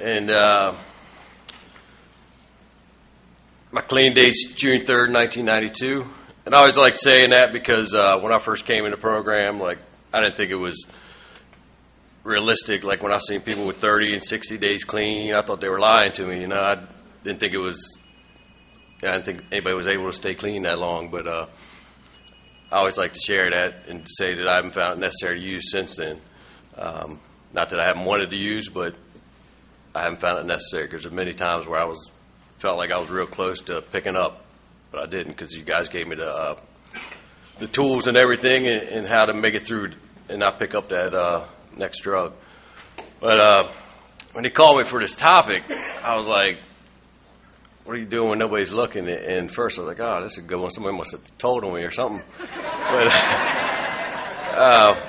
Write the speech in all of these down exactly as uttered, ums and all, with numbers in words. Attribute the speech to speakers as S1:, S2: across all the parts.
S1: And uh, my clean date's June third, nineteen ninety-two. And I always like saying that because uh, when I first came in the program, like, I didn't think it was realistic. Like, when I seen people with thirty and sixty days clean, I thought they were lying to me. You know, I didn't think it was, I didn't think anybody was able to stay clean that long. But uh, I always like to share that and say that I haven't found it necessary to use since then. Um, not that I haven't wanted to use, but I haven't found it necessary because there are many times where I was felt like I was real close to picking up, but I didn't because you guys gave me the uh, the tools and everything and, and how to make it through and not pick up that uh, next drug. But uh, when he called me for this topic, I was like, what are you doing when nobody's looking? And first I was like, oh, that's a good one. Somebody must have told on me or something. But uh,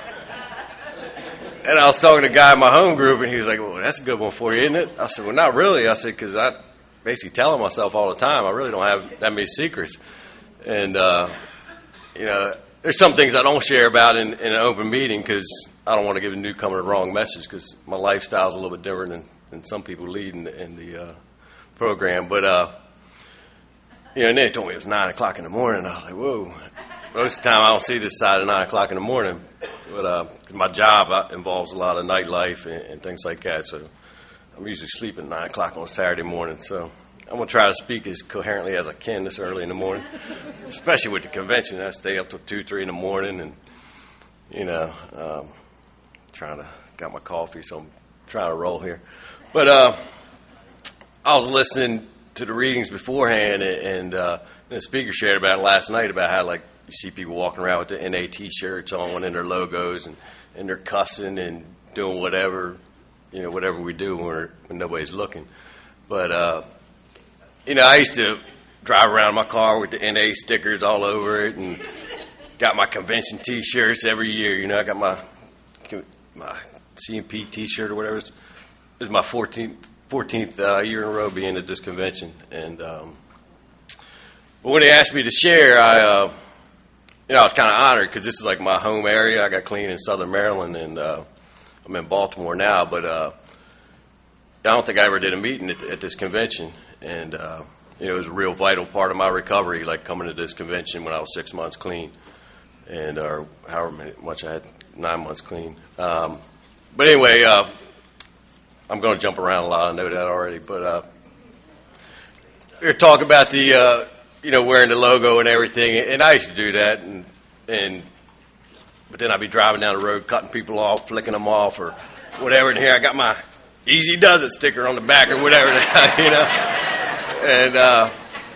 S1: and I was talking to a guy in my home group, and he was like, well, that's a good one for you, isn't it? I said, well, not really. I said, because I basically telling myself all the time, I really don't have that many secrets. And, uh, you know, there's some things I don't share about in, in an open meeting because I don't want to give a newcomer the wrong message because my lifestyle is a little bit different than, than some people lead in, in the uh, program. But, uh, you know, and they told me it was nine o'clock in the morning. I was like, whoa. Most of the time I don't see this side at nine o'clock in the morning. But uh, my job uh, involves a lot of nightlife and, and things like that. So I'm usually sleeping at nine o'clock on Saturday morning. So I'm going to try to speak as coherently as I can this early in the morning, especially with the convention. I stay up till two, three in the morning and, you know, um, trying to, got my coffee, so I'm trying to roll here. But uh, I was listening to the readings beforehand, and uh, the speaker shared about it last night about how, like, you see people walking around with the N A T-shirts on and their logos, and, and they're cussing and doing whatever, you know, whatever we do when, we're, when nobody's looking. But, uh, you know, I used to drive around in my car with the N A stickers all over it and got my convention T-shirts every year. You know, I got my my C M P T-shirt or whatever. It was my fourteenth, fourteenth uh, year in a row being at this convention. And um, but when they asked me to share, I... Uh, You know, I was kind of honored because this is like my home area. I got clean in Southern Maryland, and uh, I'm in Baltimore now. But uh, I don't think I ever did a meeting at, at this convention. And, uh, you know, it was a real vital part of my recovery, like coming to this convention when I was six months clean. And or however much I had, nine months clean. Um, but anyway, uh, I'm going to jump around a lot. I know that already. But uh, we're talking about the... Uh, you know, wearing the logo and everything, and I used to do that, and and but then I'd be driving down the road, cutting people off, flicking them off, or whatever, and here I got my Easy Does It sticker on the back or whatever, you know, and, uh,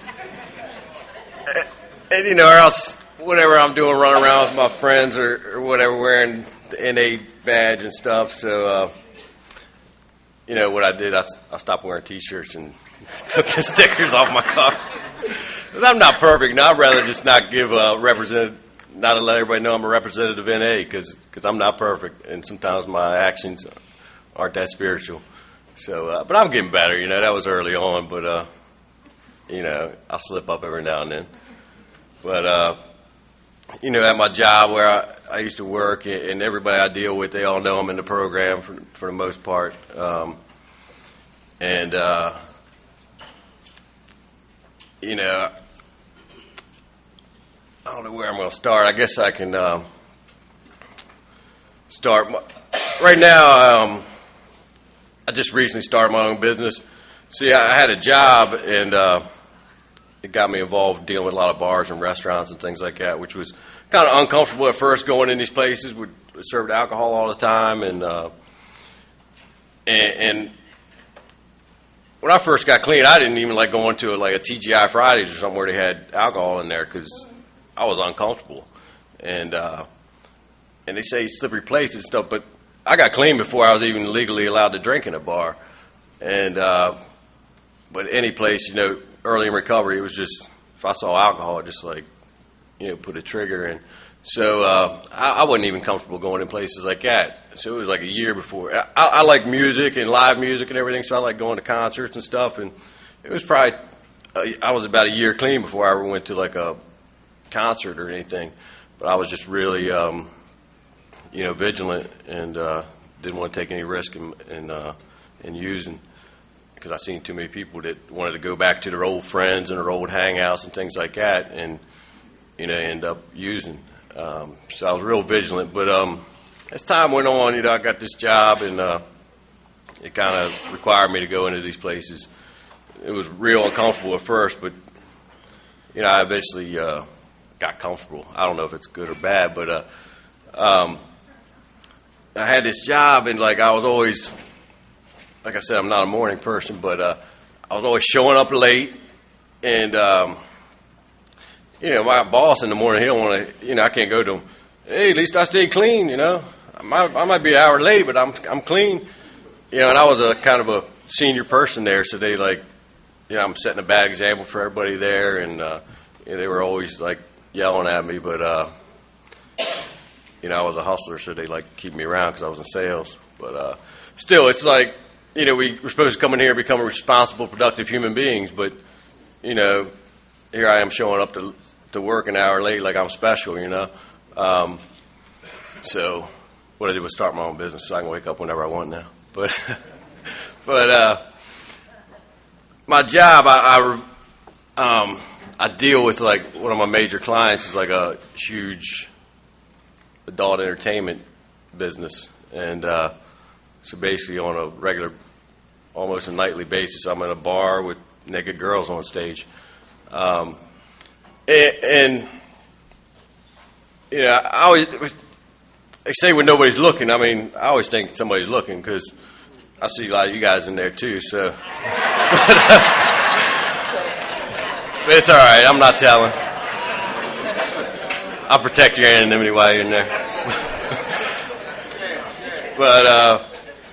S1: and, and, you know, or else, whatever I'm doing, running around with my friends or, or whatever, wearing the N A badge and stuff, so, uh, you know, what I did, I, I stopped wearing T-shirts and took the stickers off my car. I'm not perfect. Now, I'd rather just not give a representative, not to let everybody know I'm a representative of N A because I'm not perfect, and sometimes my actions aren't that spiritual. So, uh, but I'm getting better. You know, that was early on, but uh, you know, I slip up every now and then. But uh, you know, at my job where I, I used to work, and everybody I deal with, they all know I'm in the program for for the most part, um, and. Uh, You know, I don't know where I'm going to start. I guess I can um, start. My, right now, um, I just recently started my own business. See, I had a job, and uh, it got me involved dealing with a lot of bars and restaurants and things like that, which was kind of uncomfortable at first going in these places. We served alcohol all the time, and uh, and, and when I first got clean, I didn't even like going to a, like a T G I Fridays or somewhere they had alcohol in there because I was uncomfortable. And uh, and they say slippery place and stuff, but I got clean before I was even legally allowed to drink in a bar. And uh, but any place, you know, early in recovery, it was just if I saw alcohol, just like you know, put a trigger in. So uh, I, I wasn't even comfortable going in places like that. So it was like a year before. I, I like music and live music and everything, so I like going to concerts and stuff. And it was probably, uh, I was about a year clean before I ever went to like a concert or anything. But I was just really, um, you know, vigilant and uh, didn't want to take any risk in in, uh, and using, because I seen too many people that wanted to go back to their old friends and their old hangouts and things like that, and you know end up using. Um, so I was real vigilant. But um, as time went on, you know, I got this job, and uh, it kind of required me to go into these places. It was real uncomfortable at first, but you know, I eventually uh, got comfortable. I don't know if it's good or bad, but uh, um, I had this job, and like I was always, like I said, I'm not a morning person, but uh, I was always showing up late, and um, you know, my boss in the morning, he don't want to, you know, I can't go to him. Hey, at least I stay clean, you know. I might, I might be an hour late, but I'm, I'm clean, you know. And I was a kind of a senior person there, so they like, you know, I'm setting a bad example for everybody there, and uh, you know, they were always like yelling at me, but uh, you know, I was a hustler, so they like keep me around because I was in sales. But uh, still, it's like, you know, we, we're supposed to come in here and become responsible, productive human beings, but you know, here I am showing up to to work an hour late like I'm special, you know. Um, so what I did was start my own business, so I can wake up whenever I want now. But but uh, my job, I I, um, I deal with like one of my major clients is like a huge adult entertainment business, and uh, so basically on a regular, almost a nightly basis, I'm in a bar with naked girls on stage. Um, and, and, you know, I always, they say when nobody's looking, I mean, I always think somebody's looking because I see a lot of you guys in there too, so. but, uh, but it's all right, I'm not telling. I'll protect your anonymity while you're in there. but, uh,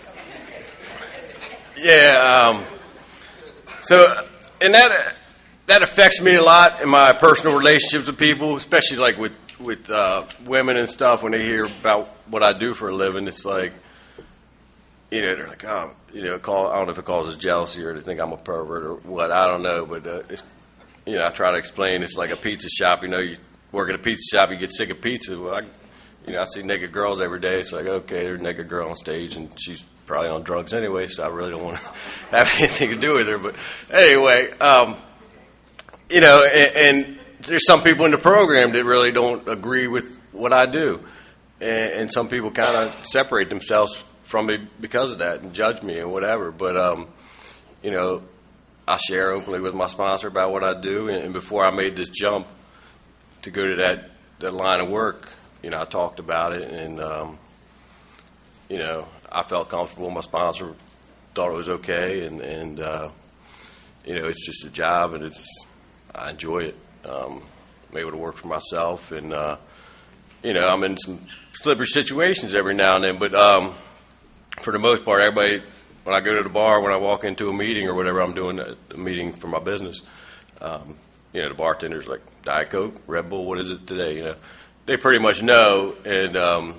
S1: yeah, um, so, and that, that affects me a lot in my personal relationships with people, especially like with, with, uh, women and stuff when they hear about what I do for a living. It's like, you know, they're like, oh, you know, call, I don't know if it causes jealousy or they think I'm a pervert or what, I don't know, but, uh, it's, you know, I try to explain it's like a pizza shop, you know, you work at a pizza shop, you get sick of pizza. Well, I, you know, I see naked girls every day. It's like, okay, there's a naked girl on stage, and she's probably on drugs anyway, so I really don't want to have anything to do with her. But anyway, um, you know, and, and there's some people in the program that really don't agree with what I do, and, and some people kind of separate themselves from me because of that and judge me and whatever. But um, you know, I share openly with my sponsor about what I do, and, and before I made this jump to go to that, that line of work, you know, I talked about it, and, um, you know, I felt comfortable. My sponsor thought it was okay, and, and uh, you know, it's just a job, and it's, I enjoy it. Um, I'm able to work for myself, and, uh, you know, I'm in some slippery situations every now and then, but um, for the most part, everybody, when I go to the bar, when I walk into a meeting or whatever I'm doing, a, a meeting for my business, um, you know, the bartender's like, Diet Coke, Red Bull, what is it today? You know, they pretty much know. And, um,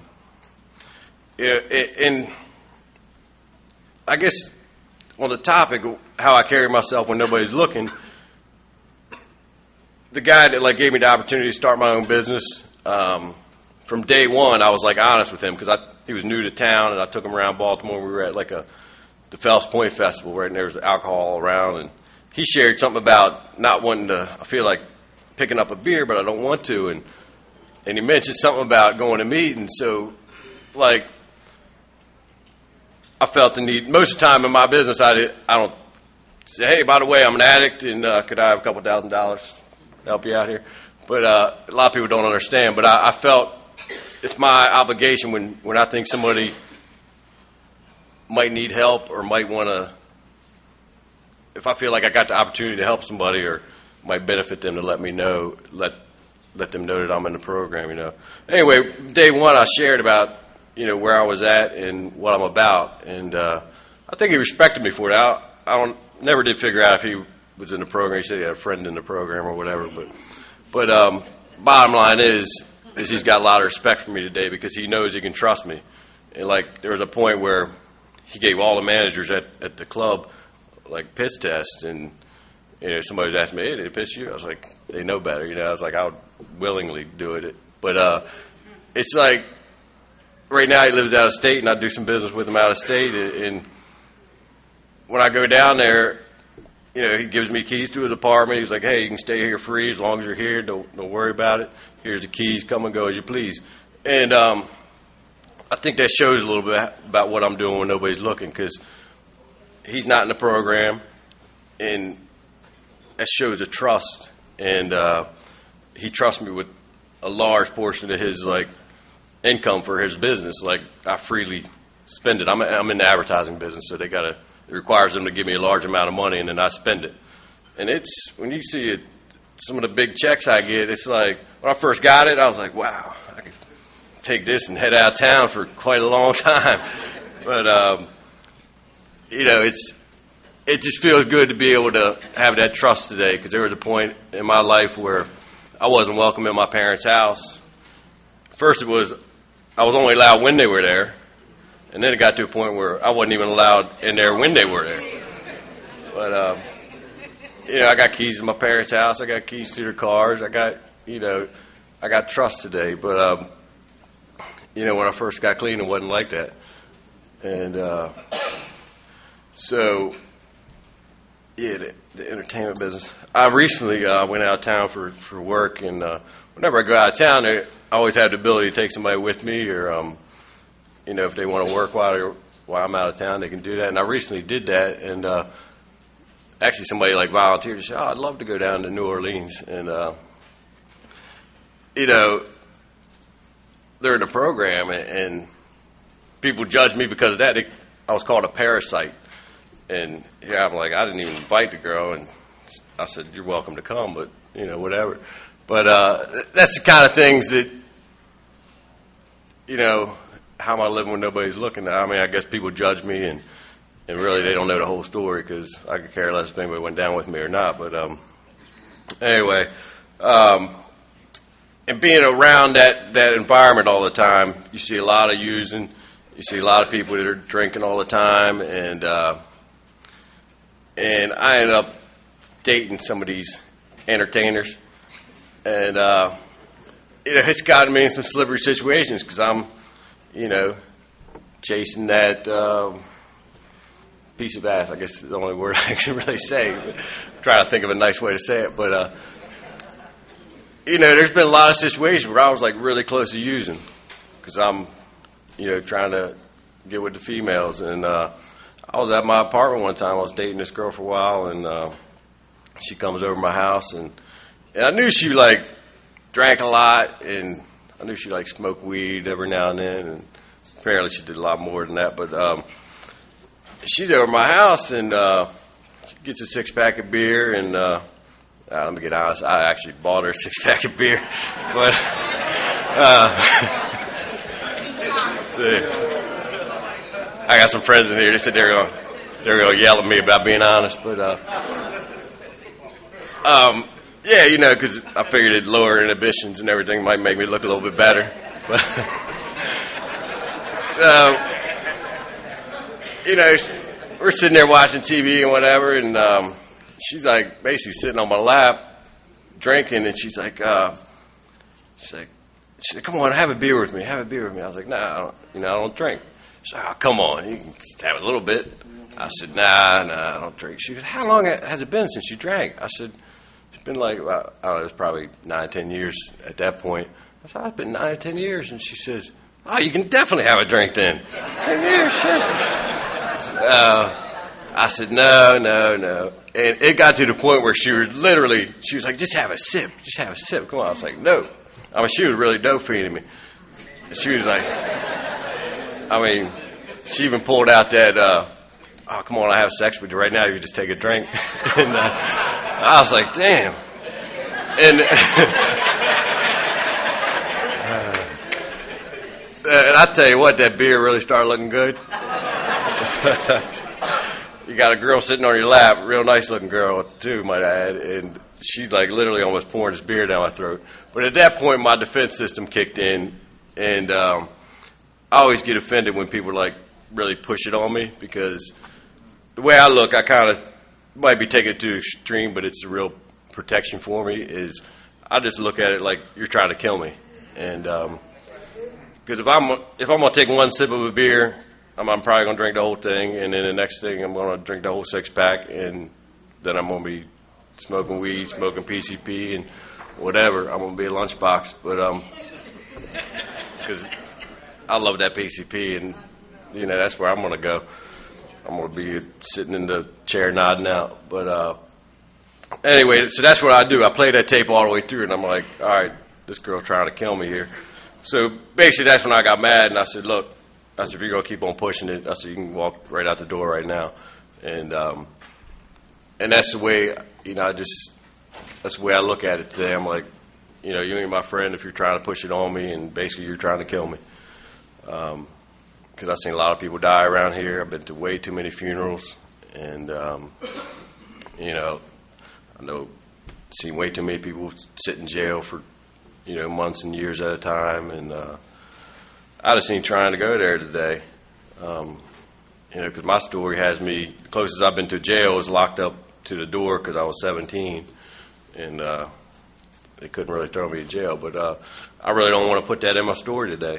S1: and I guess on the topic of how I carry myself when nobody's looking, the guy that like gave me the opportunity to start my own business, um, from day one, I was like honest with him because I he was new to town, and I took him around Baltimore. We were at like a the Fells Point Festival, right, and there was alcohol all around, and he shared something about not wanting to. I feel like picking up a beer, but I don't want to, and and he mentioned something about going to meetings. So, like, I felt the need. Most of the time in my business, I did, I don't say, hey, by the way, I'm an addict, and uh, could I have a couple thousand dollars to help you out here? But uh, a lot of people don't understand. But I, I felt it's my obligation when, when I think somebody might need help or might want to, if I feel like I got the opportunity to help somebody or might benefit them, to let me know, let let them know that I'm in the program, you know. Anyway, day one I shared about, you know, where I was at and what I'm about, and uh, I think he respected me for it. I, I don't, never did figure out if he was in the program. He said he had a friend in the program or whatever, but but um, bottom line is is he's got a lot of respect for me today because he knows he can trust me. And like there was a point where he gave all the managers at, at the club like piss tests, and you know, somebody was asking me, hey, did they piss you? I was like, they know better, you know. I was like, I would willingly do it. But uh, it's like, right now he lives out of state, and I do some business with him out of state, and when I go down there, you know, he gives me keys to his apartment. He's like, hey, you can stay here free as long as you're here. Don't don't worry about it. Here's the keys. Come and go as you please. And um, I think that shows a little bit about what I'm doing when nobody's looking, because he's not in the program, and that shows a trust. And uh, he trusts me with a large portion of his like income for his business. Like, I freely spend it. I'm I'm in the advertising business, so they gotta. It requires them to give me a large amount of money, and then I spend it. And it's, when you see it, some of the big checks I get, it's like, when I first got it, I was like, wow, I could take this and head out of town for quite a long time. But, um, you know, it's, it just feels good to be able to have that trust today, because there was a point in my life where I wasn't welcome in my parents' house. First it was, I was only allowed when they were there. And then it got to a point where I wasn't even allowed in there when they were there. But, um, you know, I got keys to my parents' house. I got keys to their cars. I got, you know, I got trust today. But, um, you know, when I first got clean, it wasn't like that. And uh, so, yeah, the, the entertainment business. I recently uh, went out of town for, for work. And uh, whenever I go out of town, I always have the ability to take somebody with me, or, um, you know, if they want to work while while I'm out of town, they can do that. And I recently did that, and uh, actually somebody like volunteered to say, "Oh, I'd love to go down to New Orleans." And uh, you know, they're in the program, and, and people judge me because of that. They, I was called a parasite, and yeah, I'm like, I didn't even invite the girl, and I said, "You're welcome to come," but you know, whatever. But uh, that's the kind of things that, you know. How am I living when nobody's looking? I mean, I guess people judge me, and, and really they don't know the whole story, because I could care less if anybody went down with me or not. But um, anyway, um, and being around that, that environment all the time, you see a lot of using, you see a lot of people that are drinking all the time, and uh, and I ended up dating some of these entertainers, and uh, you know, it's gotten me in some slippery situations, because I'm, you know, chasing that um, piece of ass, I guess is the only word I can really say. I'm trying to think of a nice way to say it. But, uh, you know, there's been a lot of situations where I was, like, really close to using, because I'm, you know, trying to get with the females. And uh, I was at my apartment one time. I was dating this girl for a while, and uh, she comes over to my house. And, and I knew she, like, drank a lot, and I knew she like smoked weed every now and then, and apparently she did a lot more than that. But um, she's over at my house, and uh, she gets a six pack of beer. And uh, uh, let me get honest, I actually bought her a six pack of beer. But uh, see, I got some friends in here. They said they're going they're going to yell at me about being honest. But uh, um. Yeah, you know, because I figured it'd lower inhibitions and everything, might make me look a little bit better. But so, you know, we're sitting there watching T V and whatever, and um, she's like basically sitting on my lap, drinking, and she's like, uh, she's like, she's like, come on, have a beer with me, have a beer with me. I was like, nah, I don't, you know, I don't drink. She's like, oh, come on, you can just have a little bit. I said, nah, nah, I don't drink. She goes, how long has it been since you drank? I said, it's been like, well, I don't know, it's probably nine, ten years at that point. I said, oh, it's been nine or ten years. And she says, oh, you can definitely have a drink then. ten years, shit. Uh, I said, no, no, no. And it got to the point where she was literally, she was like, just have a sip, just have a sip. Come on. I was like, no. I mean, she was really dope feeding me. She was like, I mean, she even pulled out that, uh, oh, come on, I have sex with you right now. You just take a drink. And uh, I was like, damn. And, uh, and I tell you what, that beer really started looking good. You got a girl sitting on your lap, real nice looking girl too, might I add, and she's like literally almost pouring this beer down my throat. But at that point, my defense system kicked in, and um, I always get offended when people like really push it on me, because the way I look, I kind of might be taking it to the extreme, but it's a real protection for me. Is I just look at it like you're trying to kill me, and because um, if I'm if I'm gonna take one sip of a beer, I'm, I'm probably going to drink the whole thing, and then the next thing I'm going to drink the whole six pack, and then I'm going to be smoking weed, smoking P C P, and whatever. I'm going to be a lunchbox, but um, because I love that P C P, and you know that's where I'm going to go. I'm going to be sitting in the chair nodding out, but uh, anyway, so that's what I do. I play that tape all the way through, and I'm like, all right, this girl trying to kill me here. So basically, that's when I got mad, and I said, look, I said, if you're going to keep on pushing it, I said, you can walk right out the door right now. And um, and that's the way, you know, I just, that's the way I look at it today. I'm like, you know, you ain't my friend if you're trying to push it on me, and basically you're trying to kill me. Um, because I've seen a lot of people die around here. I've been to way too many funerals. And, um, you know, I know, seen way too many people sit in jail for, you know, months and years at a time. And uh, I just seen trying to go there today. Um, you know, because my story has me, the closest I've been to jail was locked up to the door because I was seventeen. And uh, they couldn't really throw me in jail. But uh, I really don't want to put that in my story today.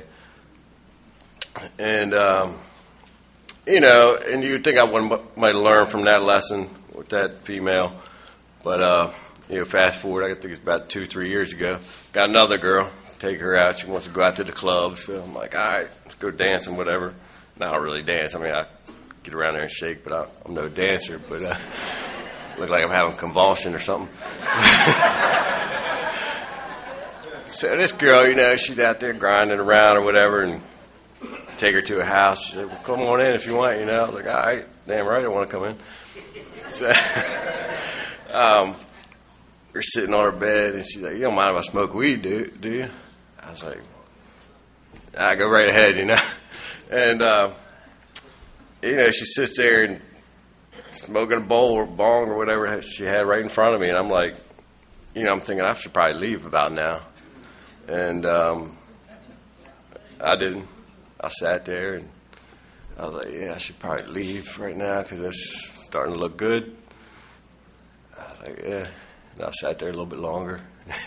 S1: And, um, you know, and you'd think I would, might learn from that lesson with that female. But, uh, you know, fast forward, I think it's about two, three years ago, got another girl, take her out. She wants to go out to the club. So I'm like, all right, let's go dancing, whatever. No, I don't really dance. I mean, I get around there and shake, but I, I'm no dancer. But uh, look like I'm having a convulsion or something. So this girl, you know, she's out there grinding around or whatever, and take her to a house. She said, well, come on in if you want, you know. I was like, all right, damn right I want to come in. So um, we're sitting on her bed, and she's like, you don't mind if I smoke weed, do, do you? I was like, I go right ahead, you know. And, uh, you know, she sits there and smoking a bowl or bong or whatever she had right in front of me. And I'm like, you know, I'm thinking I should probably leave about now. And um, I didn't. I sat there, and I was like, yeah, I should probably leave right now because it's starting to look good. I was like, yeah. And I sat there a little bit longer.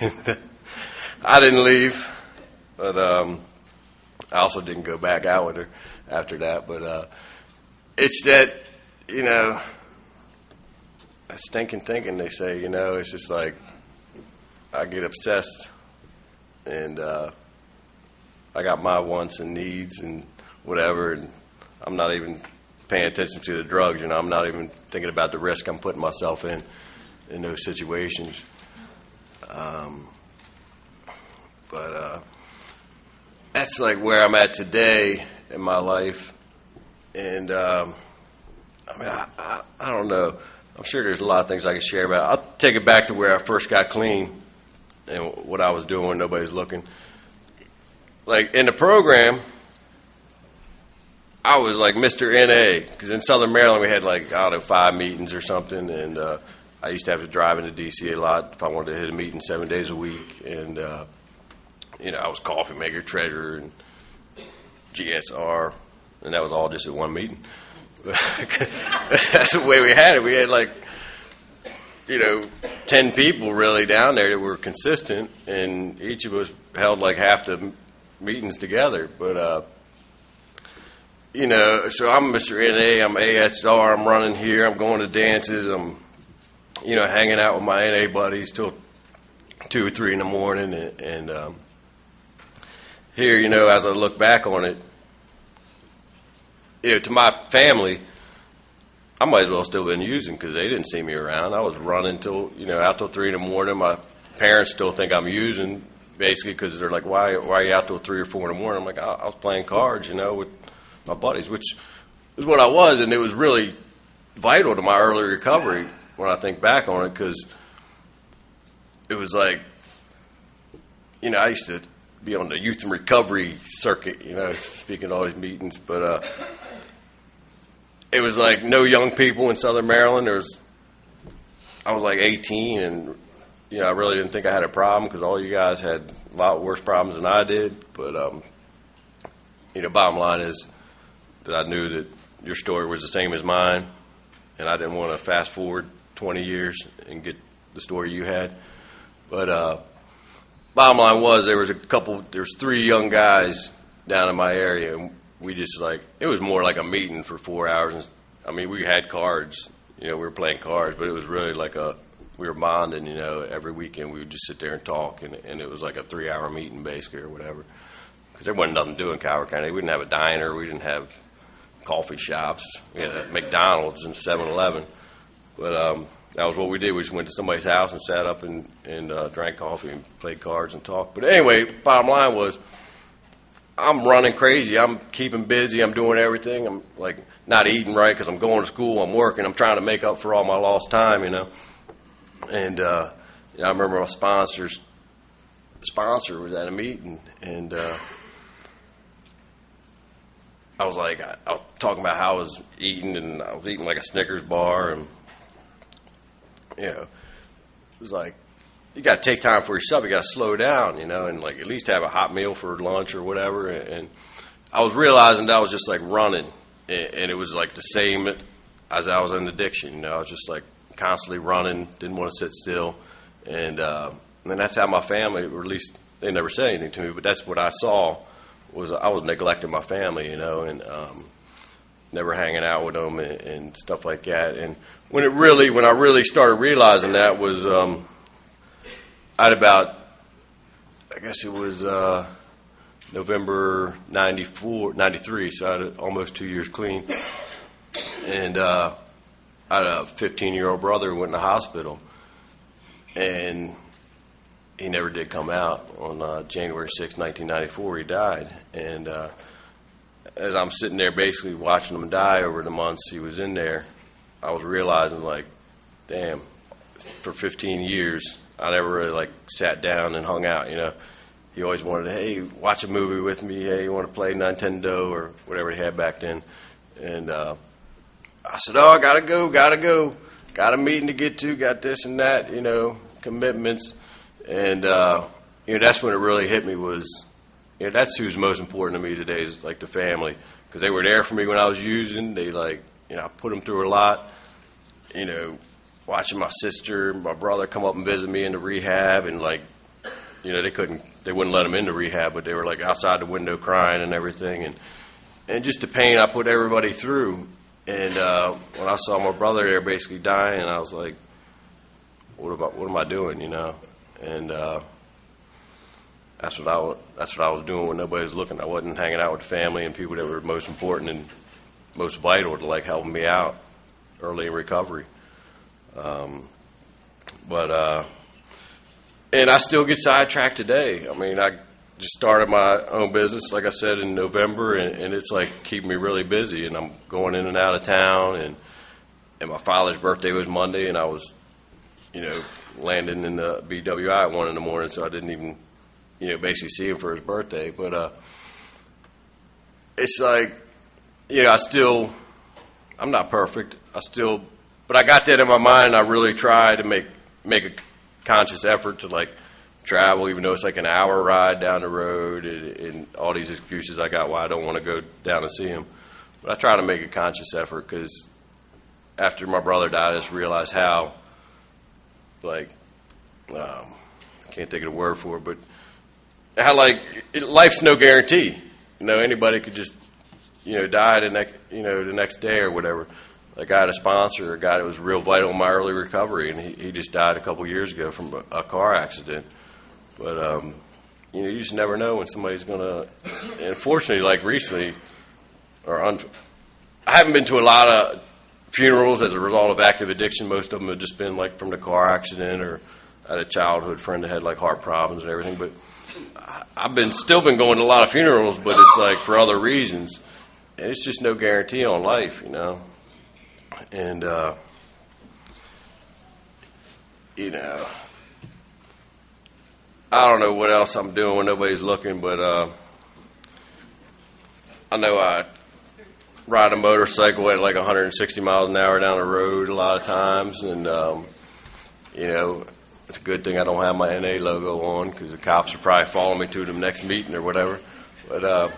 S1: I didn't leave, but um, I also didn't go back out with her after that. But uh, it's that, you know, that stinking thinking, they say, you know, it's just like I get obsessed, and uh, I got my wants and needs and whatever, and I'm not even paying attention to the drugs. You know, I'm not even thinking about the risk I'm putting myself in in those situations. Um, but uh, that's like where I'm at today in my life, and um, I mean, I, I, I don't know. I'm sure there's a lot of things I can share about. I'll take it back to where I first got clean and what I was doing when nobody's looking. Like, in the program, I was like Mister N A, because in Southern Maryland we had like, I don't know, five meetings or something, and uh, I used to have to drive into D C a lot if I wanted to hit a meeting seven days a week, and, uh, you know, I was coffee maker, treasurer, and G S R, and that was all just at one meeting. That's the way we had it. We had like, you know, ten people really down there that were consistent, and each of us held like half the meetings together. But uh you know, so I'm Mister N A, I'm A S R, I'm running here, I'm going to dances, I'm, you know, hanging out with my N A buddies till two or three in the morning, and, and um here, you know, as I look back on it, you know, to my family, I might as well still been using because they didn't see me around. I was running till, you know, out till three in the morning. My parents still think I'm using, basically, because they're like, why, why are you out till three or four in the morning? I'm like, I, I was playing cards, you know, with my buddies, which is what I was, and it was really vital to my early recovery when I think back on it, because it was like, you know, I used to be on the youth and recovery circuit, you know, speaking at all these meetings, but uh, it was like no young people in Southern Maryland. There was, I was like eighteen, and you know, I really didn't think I had a problem because all you guys had a lot worse problems than I did. But um, you know, bottom line is that I knew that your story was the same as mine, and I didn't want to fast forward twenty years and get the story you had. But uh, bottom line was there was a couple, there was three young guys down in my area, and we just like, it was more like a meeting for four hours. And, I mean, we had cards, you know, we were playing cards, but it was really like a, we were bonding, you know, every weekend we would just sit there and talk, and, and it was like a three-hour meeting basically or whatever. Because there wasn't nothing to do in Calvert County. We didn't have a diner. We didn't have coffee shops. We had McDonald's and seven eleven. But um, that was what we did. We just went to somebody's house and sat up and, and uh, drank coffee and played cards and talked. But anyway, bottom line was, I'm running crazy. I'm keeping busy. I'm doing everything. I'm like not eating right because I'm going to school. I'm working. I'm trying to make up for all my lost time, you know. And uh, you know, I remember my sponsors, sponsor was at a meeting, and uh, I was like, I, I was talking about how I was eating, and I was eating like a Snickers bar, and you know, it was like, you got to take time for yourself. You got to slow down, you know, and like at least have a hot meal for lunch or whatever. And, and I was realizing that I was just like running, and, and it was like the same as I was in addiction. You know, I was just like constantly running, didn't want to sit still, and, uh, and then that's how my family, or at least they never said anything to me, but that's what I saw was I was neglecting my family, you know, and um, never hanging out with them and, and stuff like that. And when it really, when I really started realizing that was, um, I'd about, I guess it was uh, November ninety-four, ninety-three, so I had almost two years clean. And uh, I had a fifteen-year-old brother who went in the hospital, and he never did come out. On uh, January sixth, nineteen ninety-four, he died. And uh, as I'm sitting there basically watching him die over the months he was in there, I was realizing, like, damn, for fifteen years, I never really, like, sat down and hung out, you know. He always wanted to, hey, watch a movie with me. Hey, you want to play Nintendo or whatever he had back then. And uh, I said, oh, I got to go, got to go. Got a meeting to get to, got this and that, you know, commitments. And, uh, you know, that's when it really hit me was, you know, that's who's most important to me today is, like, the family. Because they were there for me when I was using. They, like, you know, I put them through a lot, you know, watching my sister and my brother come up and visit me in the rehab, and like, you know, they couldn't, they wouldn't let them into rehab, but they were like outside the window crying and everything, and and just the pain I put everybody through. And uh, when I saw my brother there basically dying, I was like, what about what am I doing, you know? And uh, that's what I was, that's what I was doing when nobody was looking. I wasn't hanging out with family and people that were most important and most vital to like helping me out early in recovery. Um, but, uh, and I still get sidetracked today. I mean, I just started my own business, like I said, in November, and, and it's like keeping me really busy, and I'm going in and out of town, and, and my father's birthday was Monday, and I was, you know, landing in the B W I at one in the morning, so I didn't even, you know, basically see him for his birthday. But, uh, it's like, you know, I still, I'm not perfect. I still, but I got that in my mind, and I really try to make make a conscious effort to, like, travel, even though it's like an hour ride down the road, and, and all these excuses I got why I don't want to go down and see him. But I try to make a conscious effort, because after my brother died, I just realized how, like, um, I can't think of the word for it, but how, like, it, life's no guarantee. You know, anybody could just, you know, die the next, you know, the next day or whatever. Like, I had a sponsor, a guy that was real vital in my early recovery, and he, he just died a couple years ago from a, a car accident. But, um, you know, you just never know when somebody's going to, unfortunately, like recently, or un, I haven't been to a lot of funerals as a result of active addiction. Most of them have just been, like, from the car accident, or I had a childhood friend that had, like, heart problems and everything. But I, I've been still been going to a lot of funerals, but it's, like, for other reasons. And it's just no guarantee on life, you know. And, uh, you know, I don't know what else I'm doing when nobody's looking, but uh, I know I ride a motorcycle at like one hundred sixty miles an hour down the road a lot of times. And, um, you know, it's a good thing I don't have my N A logo on, because the cops are probably following me to the next meeting or whatever. But uh,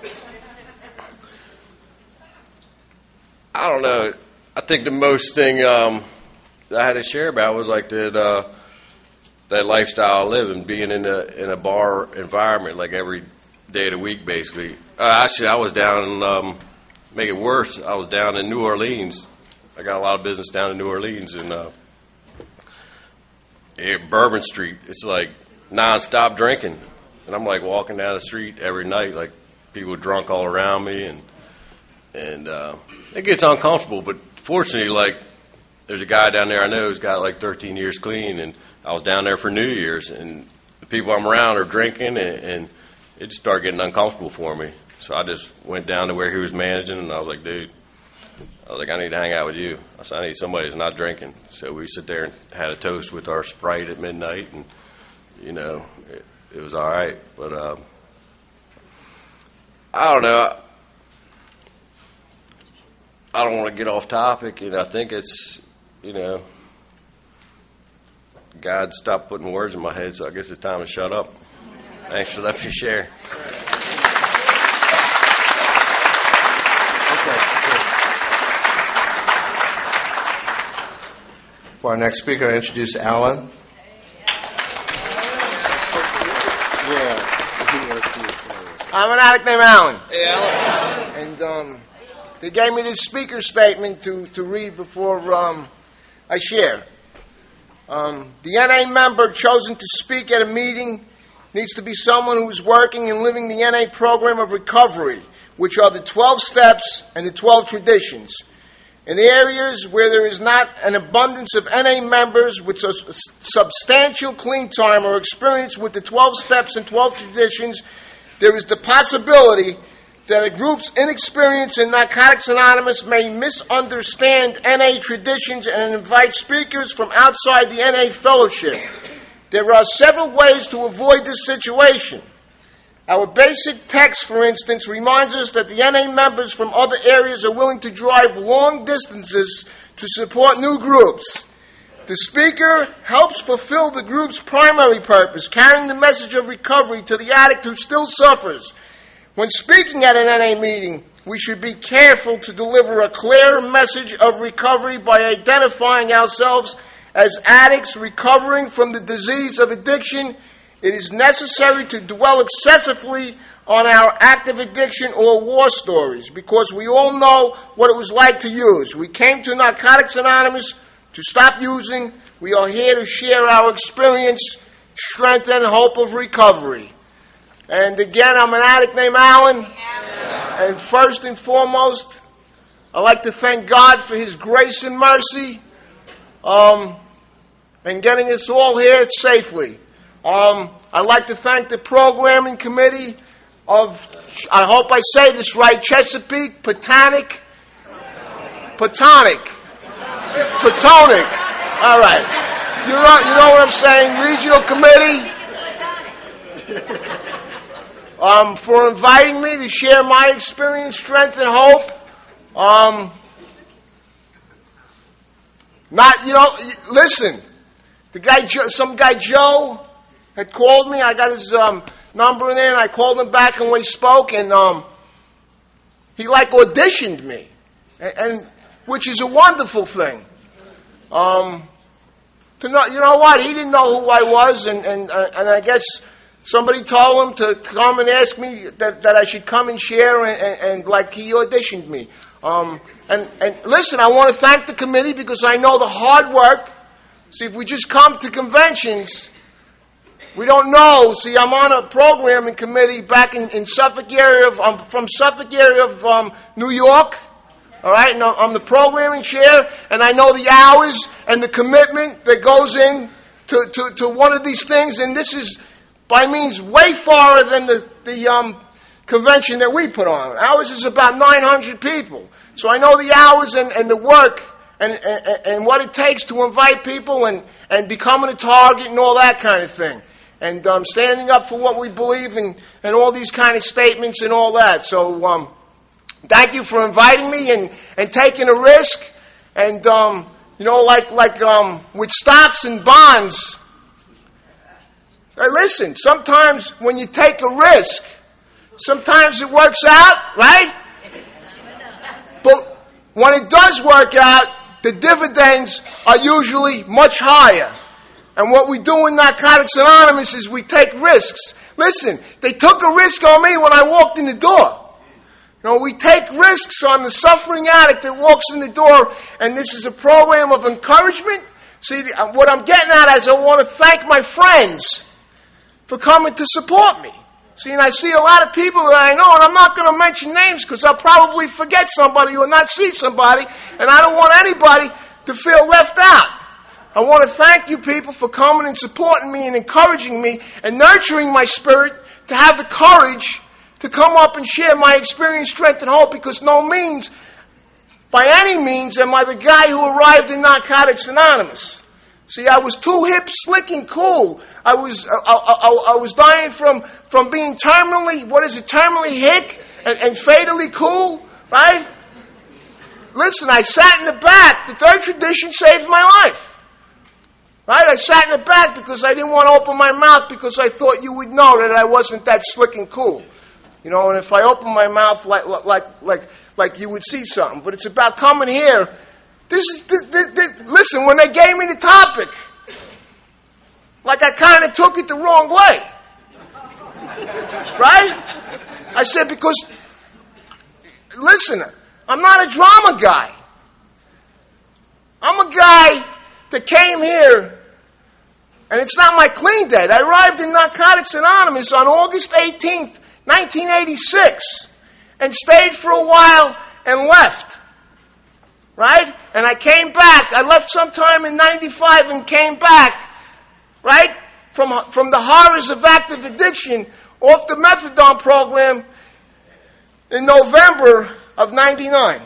S1: I don't know. I think the most thing um, that I had to share about was like that uh, that lifestyle of living, being in a in a bar environment like every day of the week, basically. Uh, actually, I was down in, um, make it worse, I was down in New Orleans. I got a lot of business down in New Orleans, and uh, at Bourbon Street, it's like nonstop drinking. And I'm like walking down the street every night, like people drunk all around me, and and uh, it gets uncomfortable. But fortunately, like there's a guy down there I know who's got like thirteen years clean, and I was down there for New Year's, and the people I'm around are drinking, and, and it just started getting uncomfortable for me. So I just went down to where he was managing, and I was like, dude, I was like, I need to hang out with you. I said, I need somebody who's not drinking. So we sit there and had a toast with our Sprite at midnight, and, you know, it, it was all right. But um, I don't know. I don't want to get off topic, and I think it's, you know, God stopped putting words in my head, so I guess it's time to shut up. Thanks for letting me share.
S2: For our next speaker, I introduce Alan.
S3: I'm an addict named Alan.
S4: Hey, Alan.
S3: And um, they gave me this speaker statement to, to read before um, I share. Um, the N A member chosen to speak at a meeting needs to be someone who is working and living the N A program of recovery, which are the twelve steps and the twelve traditions. In areas where there is not an abundance of N A members with a substantial clean time or experience with the twelve steps and twelve traditions, there is the possibility that a group's inexperience in Narcotics Anonymous may misunderstand N A traditions and invite speakers from outside the N A fellowship. There are several ways to avoid this situation. Our basic text, for instance, reminds us that the N A members from other areas are willing to drive long distances to support new groups. The speaker helps fulfill the group's primary purpose, carrying the message of recovery to the addict who still suffers. When speaking at an N A meeting, we should be careful to deliver a clear message of recovery by identifying ourselves as addicts recovering from the disease of addiction. It is necessary to dwell excessively on our active addiction or war stories because we all know what it was like to use. We came to Narcotics Anonymous to stop using. We are here to share our experience, strength, and hope of recovery. And again, I'm an addict named Alan. And first and foremost, I'd like to thank God for His grace and mercy um, and getting us all here safely. Um, I'd like to thank the programming committee of, I hope I say this right, Chesapeake, Potomac, Potomac, Potomac. All right. You know, you know what I'm saying? Regional committee. Um, for inviting me to share my experience, strength, and hope. Um, not, you know, listen. The guy, some guy, Joe, had called me. I got his um, number in there, and I called him back, and we spoke, and um, he like auditioned me, and, and which is a wonderful thing. Um, to know, you know what? He didn't know who I was, and and uh, and I guess somebody told him to come and ask me that, that I should come and share, and, and, and like he auditioned me. Um, and and listen, I want to thank the committee because I know the hard work. See, if we just come to conventions, we don't know. See, I'm on a programming committee back in, in Suffolk area of, I'm from Suffolk area of um, New York. All right, and I'm the programming chair, and I know the hours and the commitment that goes in to, to, to one of these things, and this is by means way farther than the, the um, convention that we put on. Ours is about nine hundred people. So I know the hours and, and the work and, and, and what it takes to invite people and, and becoming a target and all that kind of thing. And um, standing up for what we believe in and all these kind of statements and all that. So um, thank you for inviting me and, and taking a risk. And, um, you know, like, like um, with stocks and bonds, hey, listen, sometimes when you take a risk, sometimes it works out, right? But when it does work out, the dividends are usually much higher. And what we do in Narcotics Anonymous is we take risks. Listen, they took a risk on me when I walked in the door. You know, we take risks on the suffering addict that walks in the door, and this is a program of encouragement. See, what I'm getting at is I want to thank my friends for coming to support me. See, and I see a lot of people that I know, and I'm not going to mention names because I'll probably forget somebody or not see somebody, and I don't want anybody to feel left out. I want to thank you people for coming and supporting me and encouraging me and nurturing my spirit to have the courage to come up and share my experience, strength, and hope, because no means, by any means, am I the guy who arrived in Narcotics Anonymous. See, I was too hip, slick, and cool. I was I, I, I was dying from, from being terminally, what is it, terminally hick and, and fatally cool, right? Listen, I sat in the back. The third tradition saved my life. Right? I sat in the back because I didn't want to open my mouth because I thought you would know that I wasn't that slick and cool. You know, and if I open my mouth like like like like you would see something. But it's about coming here. This is this, this, this, listen, when they gave me the topic, like I kind of took it the wrong way. Right? I said, because listen, I'm not a drama guy. I'm a guy that came here, and it's not my clean date. I arrived in Narcotics Anonymous on August eighteenth, nineteen eighty-six, and stayed for a while and left. Right? And I came back. I left sometime in ninety-five and came back, right, from, from the horrors of active addiction off the methadone program in November of ninety-nine.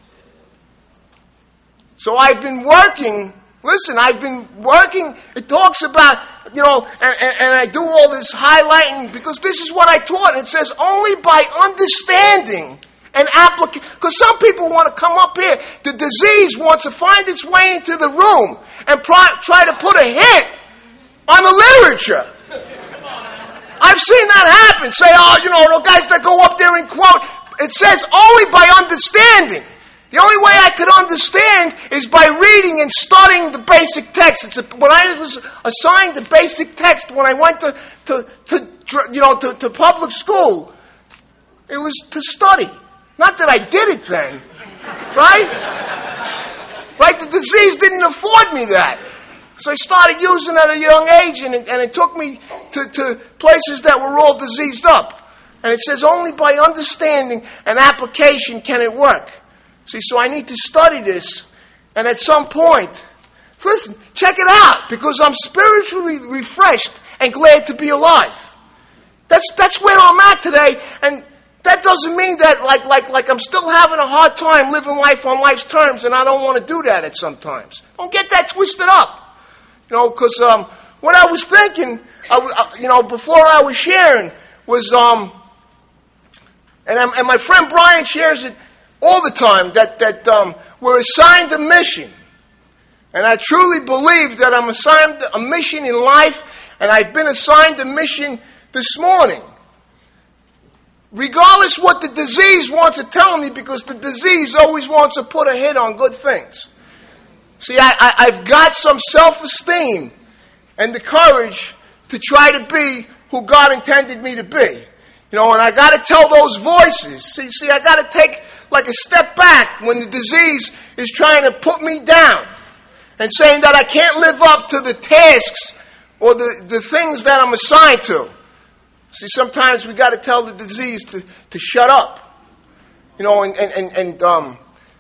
S3: So I've been working. Listen, I've been working. It talks about, you know, and, and, and I do all this highlighting because this is what I taught. It says only by understanding and application. Because some people want to come up here. The disease wants to find its way into the room and pro- try to put a hit on the literature. I've seen that happen. Say, oh, you know, the guys that go up there and quote. It says only by understanding. The only way I could understand is by reading and studying the basic text. It's a, when I was assigned the basic text, when I went to, to, to you know, to, to public school, it was to study. Not that I did it then, right? Right? The disease didn't afford me that. So I started using it at a young age, and it, and it took me to, to places that were all diseased up. And it says only by understanding and application can it work. See, so I need to study this, and at some point, listen, check it out, because I'm spiritually refreshed and glad to be alive. That's that's where I'm at today, and that doesn't mean that like like like I'm still having a hard time living life on life's terms, and I don't want to do that at some times. Don't get that twisted up, you know, because um, what I was thinking, I, I, you know, before I was sharing was um, and I'm, and my friend Brian shares it all the time, that, that um, we're assigned a mission. And I truly believe that I'm assigned a mission in life, and I've been assigned a mission this morning. Regardless what the disease wants to tell me, because the disease always wants to put a hit on good things. See, I, I, I've got some self-esteem and the courage to try to be who God intended me to be. You know, and I got to tell those voices. See, see, I got to take like a step back when the disease is trying to put me down and saying that I can't live up to the tasks or the, the things that I'm assigned to. See, sometimes we got to tell the disease to, to shut up. You know, and, and, and, and um,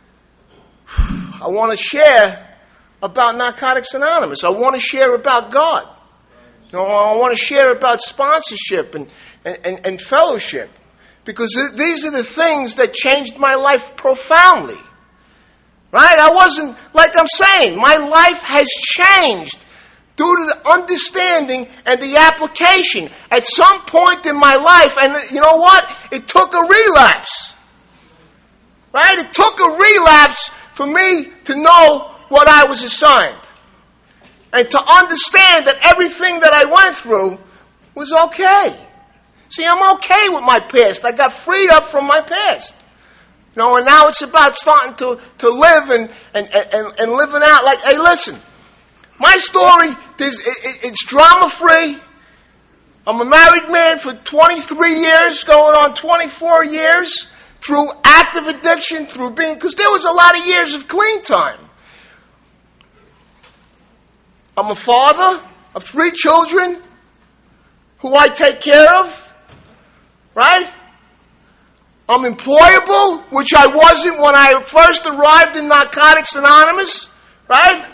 S3: I want to share about Narcotics Anonymous. I want to share about God. You know, I want to share about sponsorship and, and, and, and fellowship, because th- these are the things that changed my life profoundly. Right? I wasn't, like I'm saying, my life has changed due to the understanding and the application. At some point in my life, and you know what? It took a relapse. Right? It took a relapse for me to know what I was assigned. And to understand that everything that I went through was okay. See, I'm okay with my past. I got freed up from my past. You know, and now it's about starting to, to live and, and, and, and living out like, hey, listen, my story, there's, it, it's drama-free. I'm a married man for twenty-three years, going on twenty-four years, through active addiction, through being, because there was a lot of years of clean time. I'm a father of three children who I take care of, right? I'm employable, which I wasn't when I first arrived in Narcotics Anonymous, right?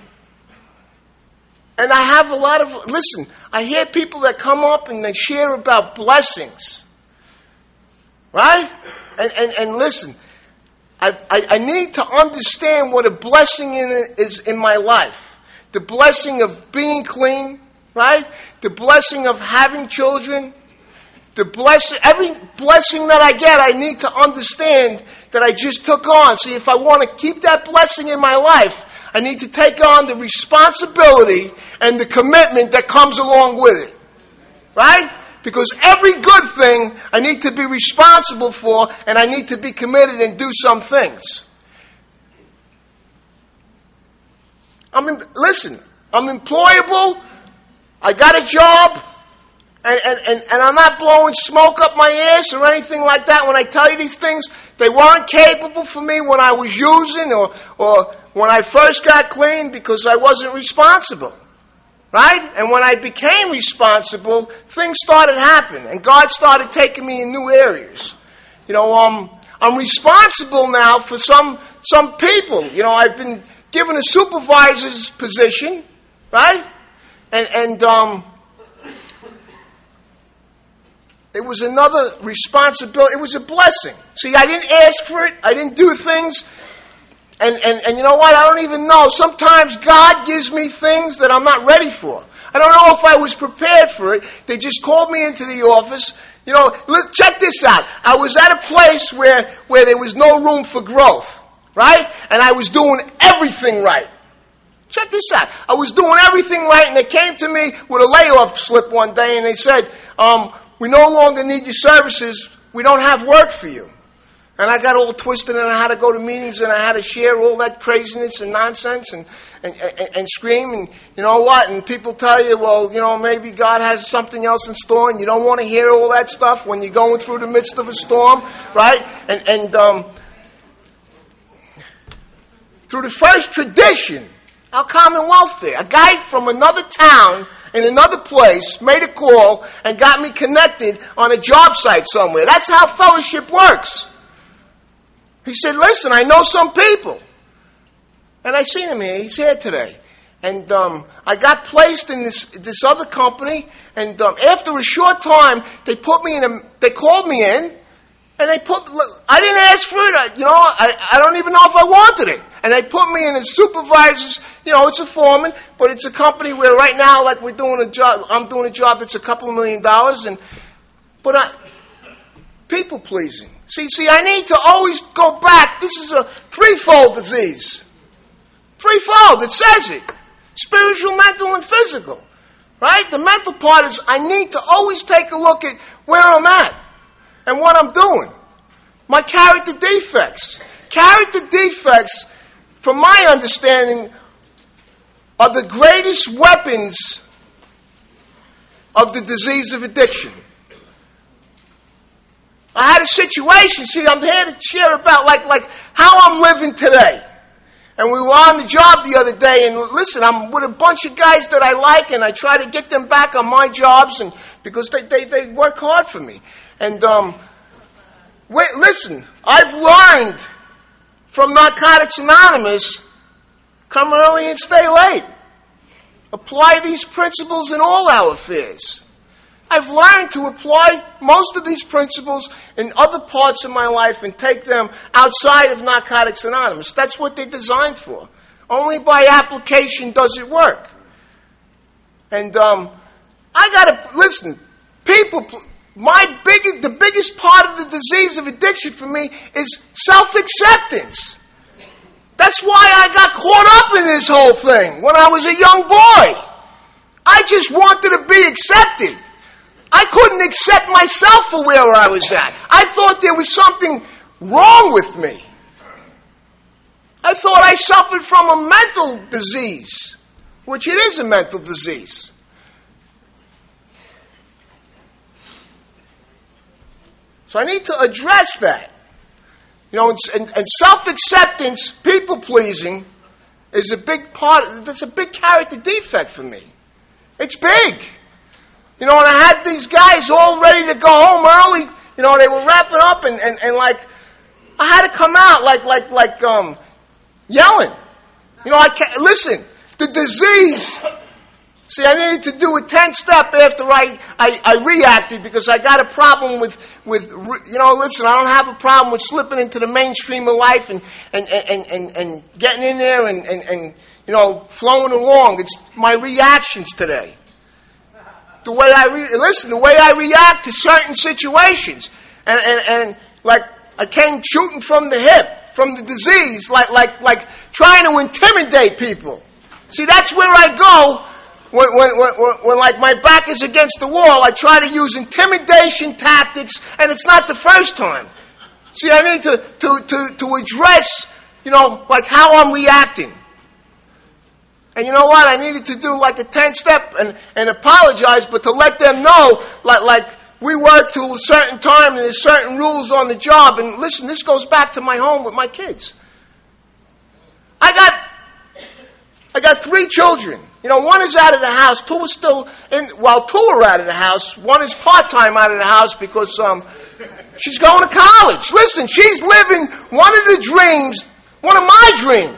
S3: And I have a lot of, listen, I hear people that come up and they share about blessings, right? And and, and listen, I, I, I need to understand what a blessing in it is in my life. The blessing of being clean, right? The blessing of having children. The blessing, every blessing that I get, I need to understand that I just took on. See, if I want to keep that blessing in my life, I need to take on the responsibility and the commitment that comes along with it. Right? Because every good thing I need to be responsible for, and I need to be committed and do some things. I'm in, listen, I'm employable. I got a job. And, and, and, and I'm not blowing smoke up my ass or anything like that when I tell you these things. They weren't capable for me when I was using or, or when I first got clean because I wasn't responsible. Right? And when I became responsible, things started happening. And God started taking me in new areas. You know, um, I'm responsible now for some some people. You know, I've been given a supervisor's position. Right? And, and um... it was another responsibility. It was a blessing. See, I didn't ask for it. I didn't do things. And, and, and you know what? I don't even know. Sometimes God gives me things that I'm not ready for. I don't know if I was prepared for it. They just called me into the office. You know, look, check this out. I was at a place where, where there was no room for growth. Right? And I was doing everything right. Check this out. I was doing everything right, and they came to me with a layoff slip one day, and they said, um... we no longer need your services. We don't have work for you. And I got all twisted and I had to go to meetings and I had to share all that craziness and nonsense and, and, and, and scream. And you know what? And people tell you, well, you know, maybe God has something else in store and you don't want to hear all that stuff when you're going through the midst of a storm, right? And, and um, through the first tradition, our common welfare, a guy from another town in another place made a call and got me connected on a job site somewhere. That's how fellowship works. He said, listen, I know some people. And I seen him here. He's here today. And um, I got placed in this this other company. And um, after a short time, they put me in a, they called me in. And they put, I didn't ask for it. I, you know, I, I don't even know if I wanted it. And they put me in as supervisors. You know, it's a foreman, but it's a company where right now, like we're doing a job, I'm doing a job that's a couple of million dollars. And, but I, people pleasing. See, see, I need to always go back. This is a threefold disease. Threefold, it says it. Spiritual, mental, and physical. Right? The mental part is I need to always take a look at where I'm at. And what I'm doing. My character defects. Character defects, from my understanding, are the greatest weapons of the disease of addiction. I had a situation, see, I'm here to share about like, like how I'm living today. And we were on the job the other day, and listen, I'm with a bunch of guys that I like, and I try to get them back on my jobs, and because they, they, they work hard for me. And um, wait, listen, I've learned from Narcotics Anonymous, come early and stay late. Apply these principles in all our affairs. I've learned to apply most of these principles in other parts of my life and take them outside of Narcotics Anonymous. That's what they're designed for. Only by application does it work. And um, I got to, listen, people, my big, the biggest part of the disease of addiction for me is self-acceptance. That's why I got caught up in this whole thing when I was a young boy. I just wanted to be accepted. I couldn't accept myself for where I was at. I thought there was something wrong with me. I thought I suffered from a mental disease, which it is a mental disease. So I need to address that. You know, and, and, and self-acceptance, people-pleasing, is a big part, that's a big character defect for me. It's big. You know, and I had these guys all ready to go home early. You know, they were wrapping up and, and, and like, I had to come out like, like, like, um, yelling. You know, I can't, listen, the disease, see, I needed to do a ten-step after I, I, I reacted because I got a problem with, with, you know, listen, I don't have a problem with slipping into the mainstream of life and, and, and, and, and getting in there and, and, and, you know, flowing along. It's my reactions today. The way I, re- listen, the way I react to certain situations. And, and, and like, I came shooting from the hip, from the disease, like, like, like trying to intimidate people. See, that's where I go. When, when, when, when, like, my back is against the wall, I try to use intimidation tactics, and it's not the first time. See, I need to, to, to, to address, you know, like, how I'm reacting. And you know what? I needed to do, like, a ten-step and, and apologize, but to let them know, like, like, we work till a certain time, and there's certain rules on the job. And listen, this goes back to my home with my kids. I got, I got three children. You know, one is out of the house, two are still in, well, two are out of the house. One is part-time out of the house because um, she's going to college. Listen, she's living one of the dreams, one of my dreams.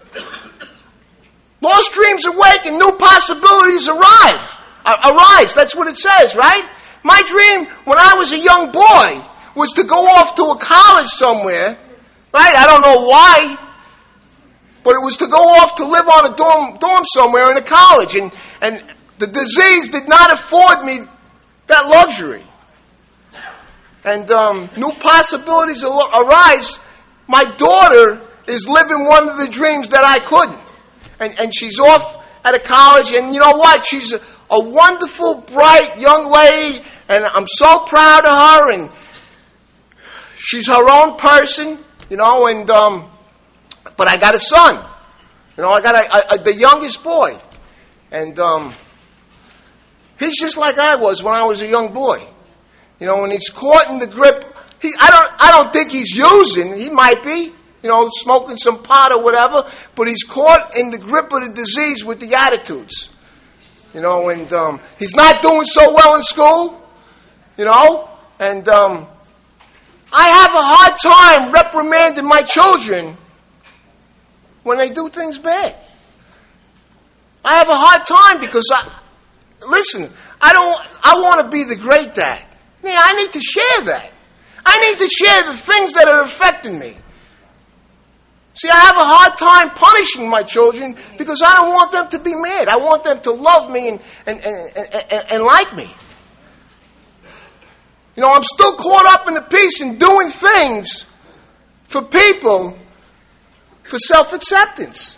S3: Lost dreams awake and new possibilities arrive. Uh, arise, that's what it says, right? My dream when I was a young boy was to go off to a college somewhere, right? I don't know why. But it was to go off to live on a dorm, dorm somewhere in a college. And, and the disease did not afford me that luxury. And um, new possibilities arise. My daughter is living one of the dreams that I couldn't. And, and she's off at a college. And you know what? She's a, a wonderful, bright young lady. And I'm so proud of her. And she's her own person, you know, and... Um, But I got a son. You know, I got a, a, a, the youngest boy. And um, he's just like I was when I was a young boy. You know, when he's caught in the grip, he, I don't I don't think he's using. He might be, you know, smoking some pot or whatever. But he's caught in the grip of the disease with the attitudes. You know, and um, he's not doing so well in school. You know, and um, I have a hard time reprimanding my children when they do things bad. I have a hard time because I, listen, I don't, I want to be the great dad. Yeah, I need to share that. I need to share the things that are affecting me. See, I have a hard time punishing my children because I don't want them to be mad. I want them to love me and, and, and, and, and like me. You know, I'm still caught up in the piece and doing things for people for self-acceptance.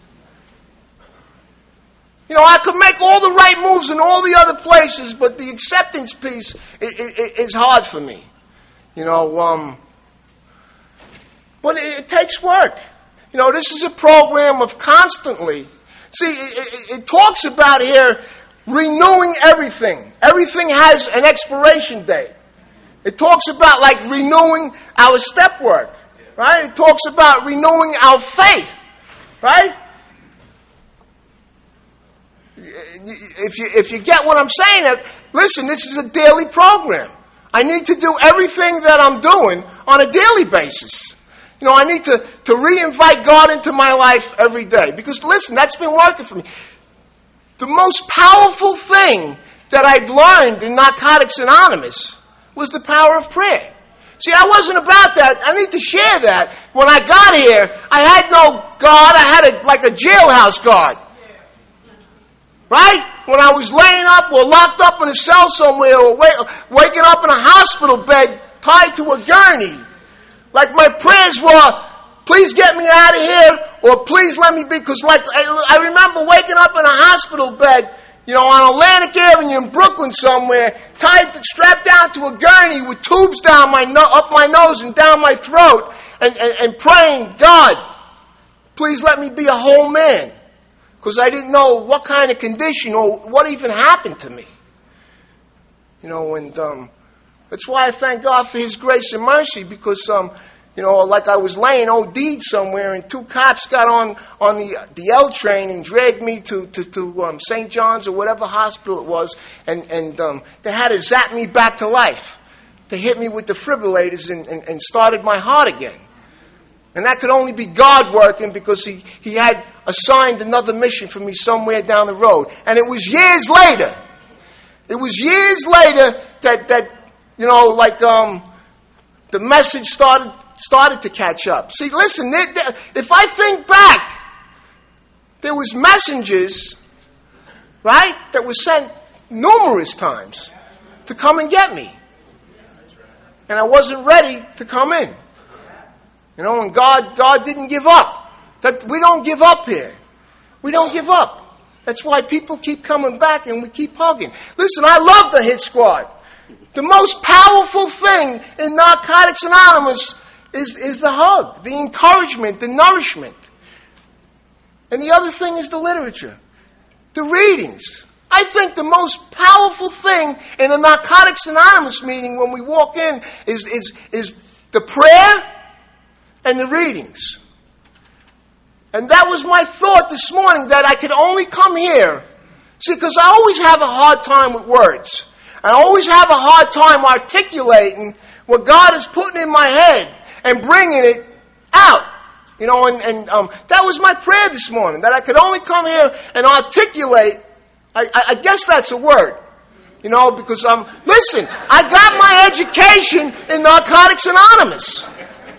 S3: You know, I could make all the right moves in all the other places, but the acceptance piece is, is, is hard for me. You know, um, but it, it takes work. You know, this is a program of constantly. See, it, it, it talks about here renewing everything. Everything has an expiration date. It talks about like renewing our step work. Right? It talks about renewing our faith. Right? If you, if you get what I'm saying, listen, this is a daily program. I need to do everything that I'm doing on a daily basis. You know, I need to, to re-invite God into my life every day. Because listen, that's been working for me. The most powerful thing that I've learned in Narcotics Anonymous was the power of prayer. See, I wasn't about that. I need to share that. When I got here, I had no God. I had a, like a jailhouse God. Right? When I was laying up or locked up in a cell somewhere or wake, waking up in a hospital bed tied to a gurney. Like my prayers were, please get me out of here or please let me be. Because like I, I remember waking up in a hospital bed, you know, on Atlantic Avenue in Brooklyn somewhere, tied, strapped down to a gurney with tubes down my no, up my nose and down my throat, and, and, and praying, God, please let me be a whole man, because I didn't know what kind of condition or what even happened to me. You know, and um, That's why I thank God for His grace and mercy, because, um, you know, like I was laying O D'd somewhere, and two cops got on, on the the L train and dragged me to, to, to um, Saint John's or whatever hospital it was, and, and um, they had to zap me back to life. They hit me with defibrillators and, and, and started my heart again. And that could only be God working, because he, he had assigned another mission for me somewhere down the road. And it was years later, it was years later that, that you know, like um, the message started started to catch up. See, listen, there, there, if I think back, there was messengers, right, that were sent numerous times to come and get me. And I wasn't ready to come in. You know, and God, God didn't give up. That we don't give up here. We don't give up. That's why people keep coming back and we keep hugging. Listen, I love the Hit Squad. The most powerful thing in Narcotics Anonymous is, is the hug, the encouragement, the nourishment. And the other thing is the literature, the readings. I think the most powerful thing in a Narcotics Anonymous meeting when we walk in is, is, is the prayer and the readings. And that was my thought this morning, that I could only come here. See, because I always have a hard time with words. I always have a hard time articulating what God is putting in my head and bringing it out. You know, and, and um, that was my prayer this morning, that I could only come here and articulate. I, I, I guess that's a word. You know, because, um, listen, I got my education in Narcotics Anonymous.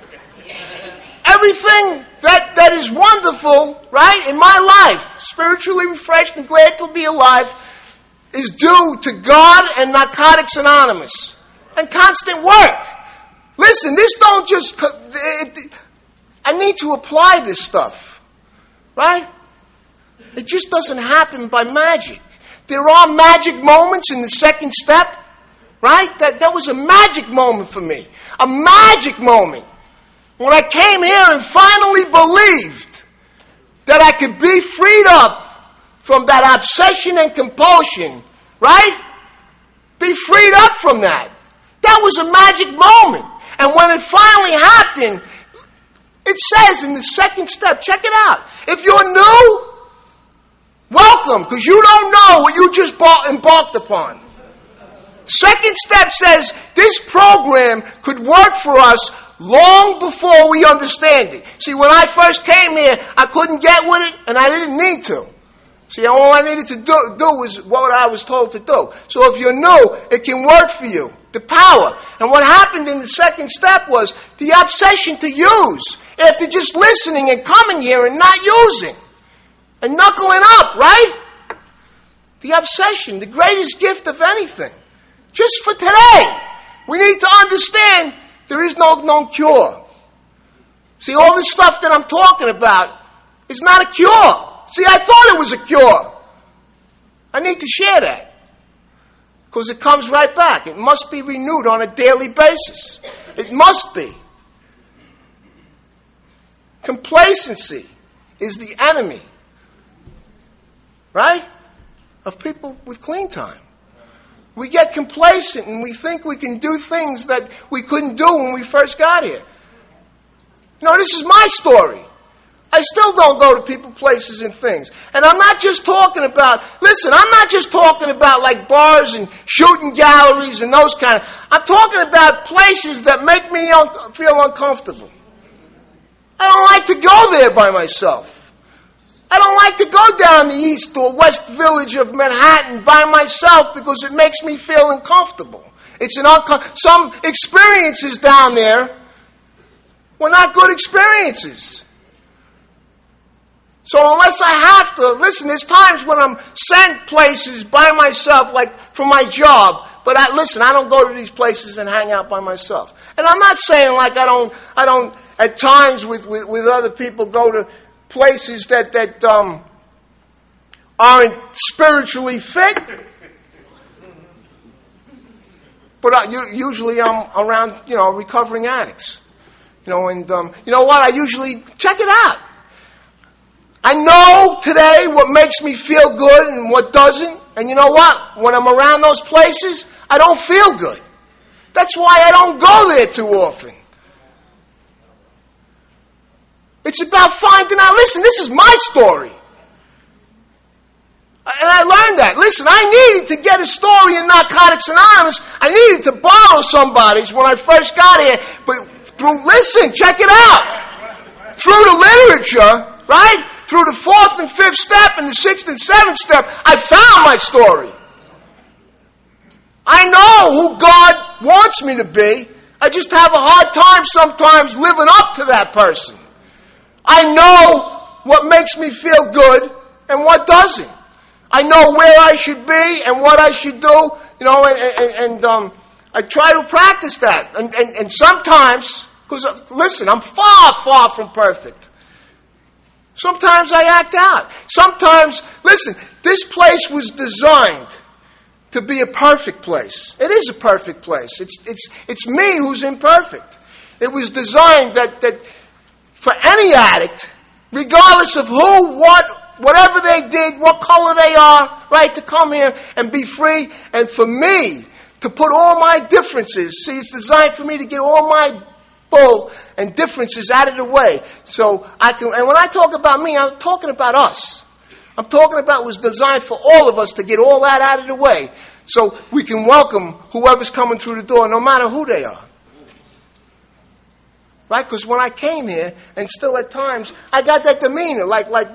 S3: Everything that, that is wonderful, right, in my life, spiritually refreshed and glad to be alive, is due to God and Narcotics Anonymous. And constant work. Listen, this don't just... It, I need to apply this stuff. Right? It just doesn't happen by magic. There are magic moments in the second step. Right? That, that was a magic moment for me. A magic moment. When I came here and finally believed that I could be freed up from that obsession and compulsion, right? Be freed up from that. That was a magic moment. And when it finally happened, it says in the second step, check it out. If you're new, welcome, because you don't know what you just embarked upon. Second step says this program could work for us long before we understand it. See, when I first came here, I couldn't get with it, and I didn't need to. See, all I needed to do, do was what I was told to do. So if you're new, it can work for you. The power. And what happened in the second step was the obsession to use after just listening and coming here and not using. And knuckling up, right? The obsession, the greatest gift of anything. Just for today. We need to understand there is no known cure. See, all this stuff that I'm talking about is not a cure. See, I thought it was a cure. I need to share that. Because it comes right back. It must be renewed on a daily basis. It must be. Complacency is the enemy, right, of people with clean time. We get complacent and we think we can do things that we couldn't do when we first got here. You know, this is my story. I still don't go to people, places, and things. And I'm not just talking about, listen, I'm not just talking about like bars and shooting galleries and those kind of, I'm talking about places that make me un- feel uncomfortable. I don't like to go there by myself. I don't like to go down the east or west village of Manhattan by myself because it makes me feel uncomfortable. It's an uncom- some experiences down there were not good experiences. So unless I have to, listen, there's times when I'm sent places by myself, like for my job, but I, listen, I don't go to these places and hang out by myself. And I'm not saying like I don't, I don't, at times with, with, with other people go to places that, that um, aren't spiritually fit. But I, usually I'm around, you know, recovering addicts. You know, and um, you know what? I usually, check it out. I know today what makes me feel good and what doesn't. And you know what? When I'm around those places, I don't feel good. That's why I don't go there too often. It's about finding out, listen, this is my story. And I learned that. Listen, I needed to get a story in Narcotics Anonymous. I needed to borrow somebody's when I first got here. But through, listen, check it out. Through the literature, right? Through the fourth and fifth step and the sixth and seventh step, I found my story. I know who God wants me to be. I just have a hard time sometimes living up to that person. I know what makes me feel good and what doesn't. I know where I should be and what I should do, you know, and, and, and um, I try to practice that. And, and, and sometimes, because, listen, I'm far, far from perfect. Sometimes I act out. Sometimes, listen, this place was designed to be a perfect place. It is a perfect place. It's, it's, it's me who's imperfect. It was designed that, that for any addict, regardless of who, what, whatever they did, what color they are, right, to come here and be free. And for me, to put all my differences, see, it's designed for me to get all my bull and differences out of the way. So I can, and when I talk about me, I'm talking about us. I'm talking about was designed for all of us to get all that out of the way. So we can welcome whoever's coming through the door, no matter who they are. Right? Because when I came here, and still at times, I got that demeanor, like, like,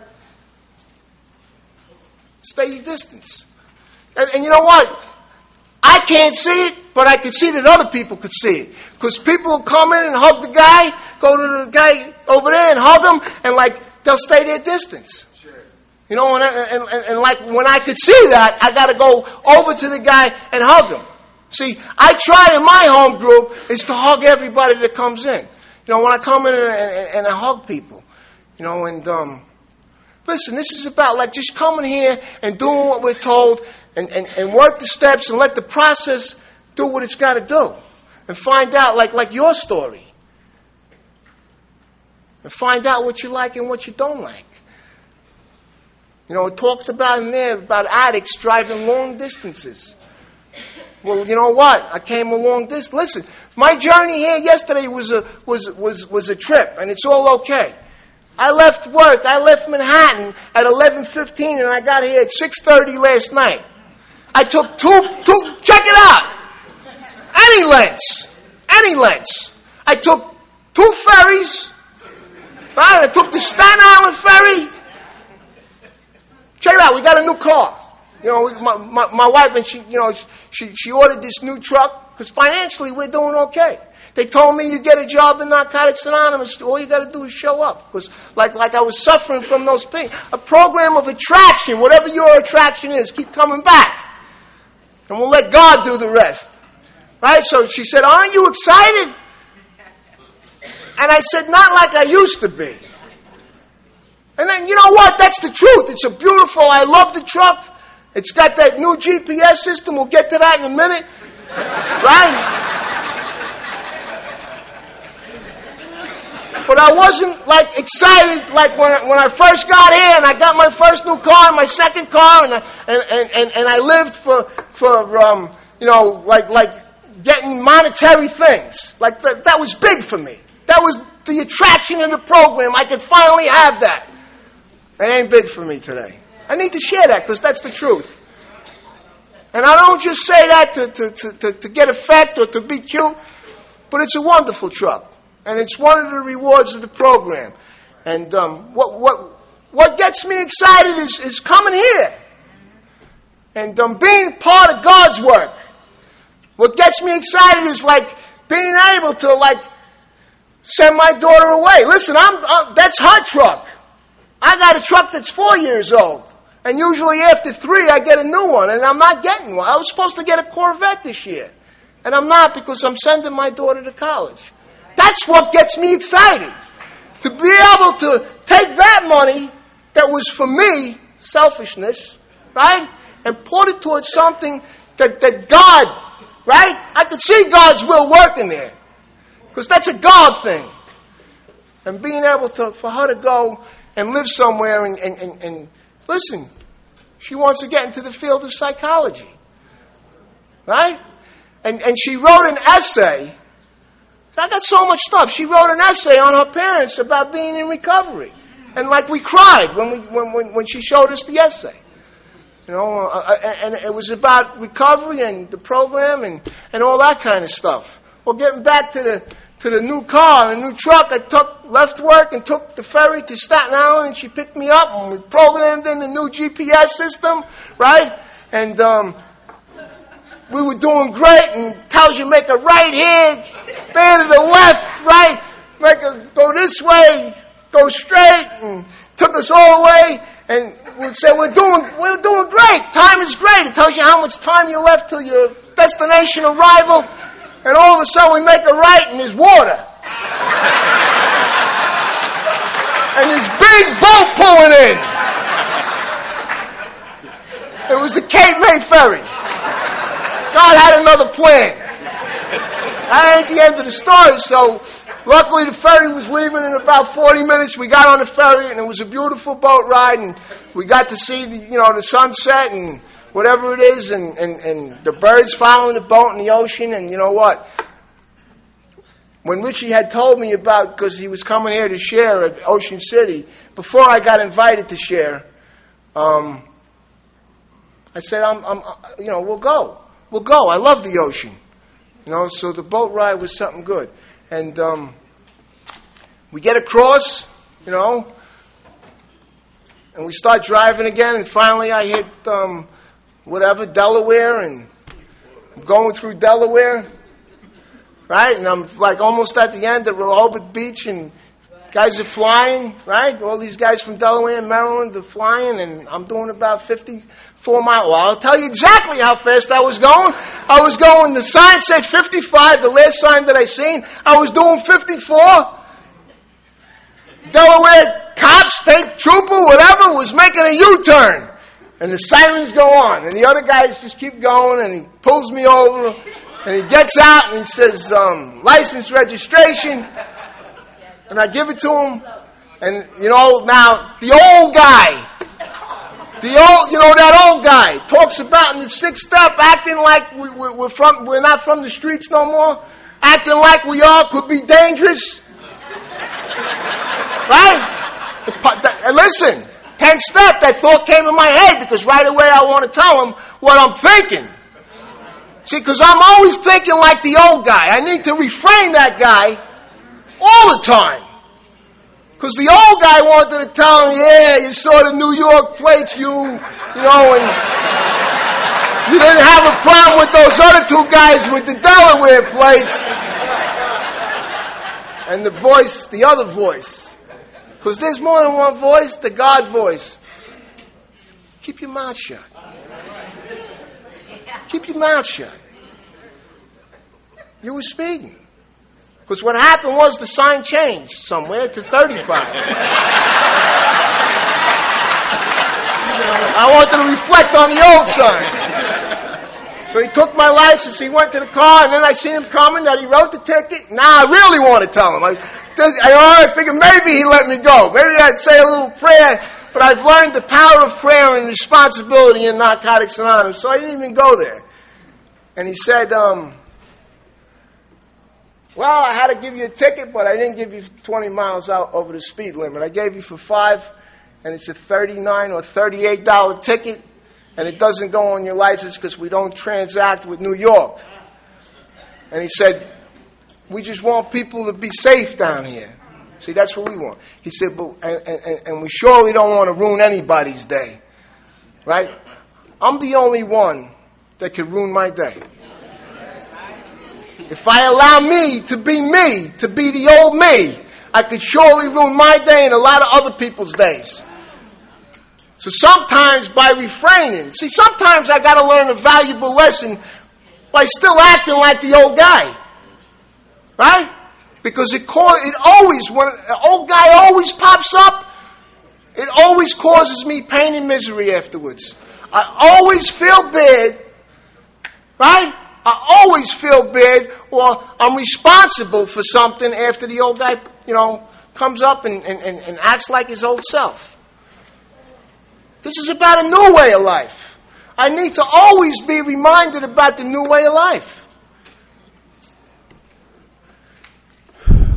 S3: stay your distance. And, and you know what? I can't see it, but I can see that other people could see it. Because people will come in and hug the guy, go to the guy over there and hug him, and like, they'll stay their distance. Sure. You know, and, and, and, and like, when I could see that, I got to go over to the guy and hug him. See, I try in my home group is to hug everybody that comes in. You know, when I come in and, and, and I hug people, you know, and, um, listen, this is about like just coming here and doing what we're told and, and, and work the steps and let the process do what it's got to do. And find out, like, like your story. And find out what you like and what you don't like. You know, it talks about in there about addicts driving long distances. Well, you know what? I came a long distance. Listen, my journey here yesterday was a was was was a trip, and it's all okay. I left work. I left Manhattan at eleven fifteen, and I got here at six thirty last night. I took two two. Check it out. Any lengths, any lengths. I took two ferries. Right? I took the Staten Island ferry. Check it out. We got a new car. You know, my, my, my wife, and she, you know, she, she ordered this new truck because financially we're doing okay. They told me you get a job in Narcotics Anonymous, all you got to do is show up. Because like, like I was suffering from those pain. A program of attraction, whatever your attraction is, keep coming back. And we'll let God do the rest. Right? So she said, aren't you excited? And I said, not like I used to be. And then, you know what? That's the truth. It's a beautiful, I love the truck. It's got that new G P S system. We'll get to that in a minute. Right? But I wasn't, like, excited, like, when I, when I first got here and I got my first new car and my second car and I, and, and, and I lived for, for um, you know, like, like getting monetary things. Like, that, that was big for me. That was the attraction in the program. I could finally have that. It ain't big for me today. I need to share that because that's the truth. And I don't just say that to, to, to, to, to get effect or to be cute, but it's a wonderful truck. And it's one of the rewards of the program. And um, what what what gets me excited is, is coming here. And um, being part of God's work. What gets me excited is like being able to like send my daughter away. Listen, I'm uh, that's her truck. I got a truck that's four years old. And usually after three, I get a new one, and I'm not getting one. I was supposed to get a Corvette this year. And I'm not because I'm sending my daughter to college. That's what gets me excited. To be able to take that money that was for me, selfishness, right? And put it towards something that, that God, right? I could see God's will working there. Because that's a God thing. And being able to, for her to go and live somewhere and, and, and, and listen, she wants to get into the field of psychology. Right? And, and she wrote an essay. I got so much stuff. She wrote an essay on her parents about being in recovery. And like we cried when, we, when, when, when she showed us the essay. You know, uh, and it was about recovery and the program and, and all that kind of stuff. Well, getting back to the to the new car, the new truck, I took left work and took the ferry to Staten Island, and she picked me up, and we programmed in the new G P S system, right? And um, we were doing great, and it tells you make a right here, veer to the left, right? Make a go this way, go straight, and took us all the way. And we'd say, we're doing, we're doing great. Time is great. It tells you how much time you left till your destination arrival. And all of a sudden we make a right and there's water. And this big boat pulling in. It was the Cape May ferry. God had another plan. That ain't the end of the story, so luckily the ferry was leaving in about forty minutes. We got on the ferry and it was a beautiful boat ride, and we got to see the, you know, the sunset and whatever it is, and, and, and the birds following the boat in the ocean. And you know what? When Richie had told me about, because he was coming here to share at Ocean City, before I got invited to share, um, I said, I'm, I'm, you know, we'll go. We'll go. I love the ocean. You know, so the boat ride was something good. And um, we get across, you know, and we start driving again, and finally I hit, um, whatever, Delaware, and I'm going through Delaware, right? And I'm like almost at the end of Rehoboth Beach, and guys are flying, right? All these guys from Delaware and Maryland are flying, and I'm doing about fifty-four miles. Well, I'll tell you exactly how fast I was going. I was going, the sign said fifty-five, the last sign that I seen. I was doing fifty-four. Delaware cop, state trooper, whatever, was making a U-turn. And the sirens go on, and the other guys just keep going, and he pulls me over, and he gets out, and he says, um, license, registration, and I give it to him, and, you know, now, the old guy, the old, you know, that old guy, talks about in the sixth step, acting like we, we, we're from, we're not from the streets no more, acting like we all could be dangerous, right? And listen, tenth step, that thought came in my head, because right away I want to tell him what I'm thinking. See, because I'm always thinking like the old guy. I need to refrain that guy all the time. Because the old guy wanted to tell him, yeah, you saw the New York plates, you, you know, and you didn't have a problem with those other two guys with the Delaware plates. And the voice, the other voice. Because there's more than one voice, the God voice. Keep your mouth shut. Keep your mouth shut. You were speeding. Because what happened was the sign changed somewhere to thirty-five. I wanted to reflect on the old sign. So he took my license, he went to the car, and then I seen him coming, that he wrote the ticket. Now I really want to tell him. I, I, I figured maybe he let me go. Maybe I'd say a little prayer, but I've learned the power of prayer and responsibility in Narcotics Anonymous, so I didn't even go there. And he said, um, well, I had to give you a ticket, but I didn't give you twenty miles out over the speed limit. I gave you for five, and it's a thirty-nine or thirty-eight dollar ticket, and it doesn't go on your license because we don't transact with New York. And he said, we just want people to be safe down here. See, that's what we want. He said, but and, and, and we surely don't want to ruin anybody's day. Right? I'm the only one that can ruin my day. If I allow me to be me, to be the old me, I could surely ruin my day and a lot of other people's days. So sometimes by refraining, see, sometimes I got to learn a valuable lesson by still acting like the old guy. Right? Because it, co- it always, when an old guy always pops up, it always causes me pain and misery afterwards. I always feel bad, right? I always feel bad, or I'm responsible for something after the old guy, you know, comes up and, and, and, and acts like his old self. This is about a new way of life. I need to always be reminded about the new way of life.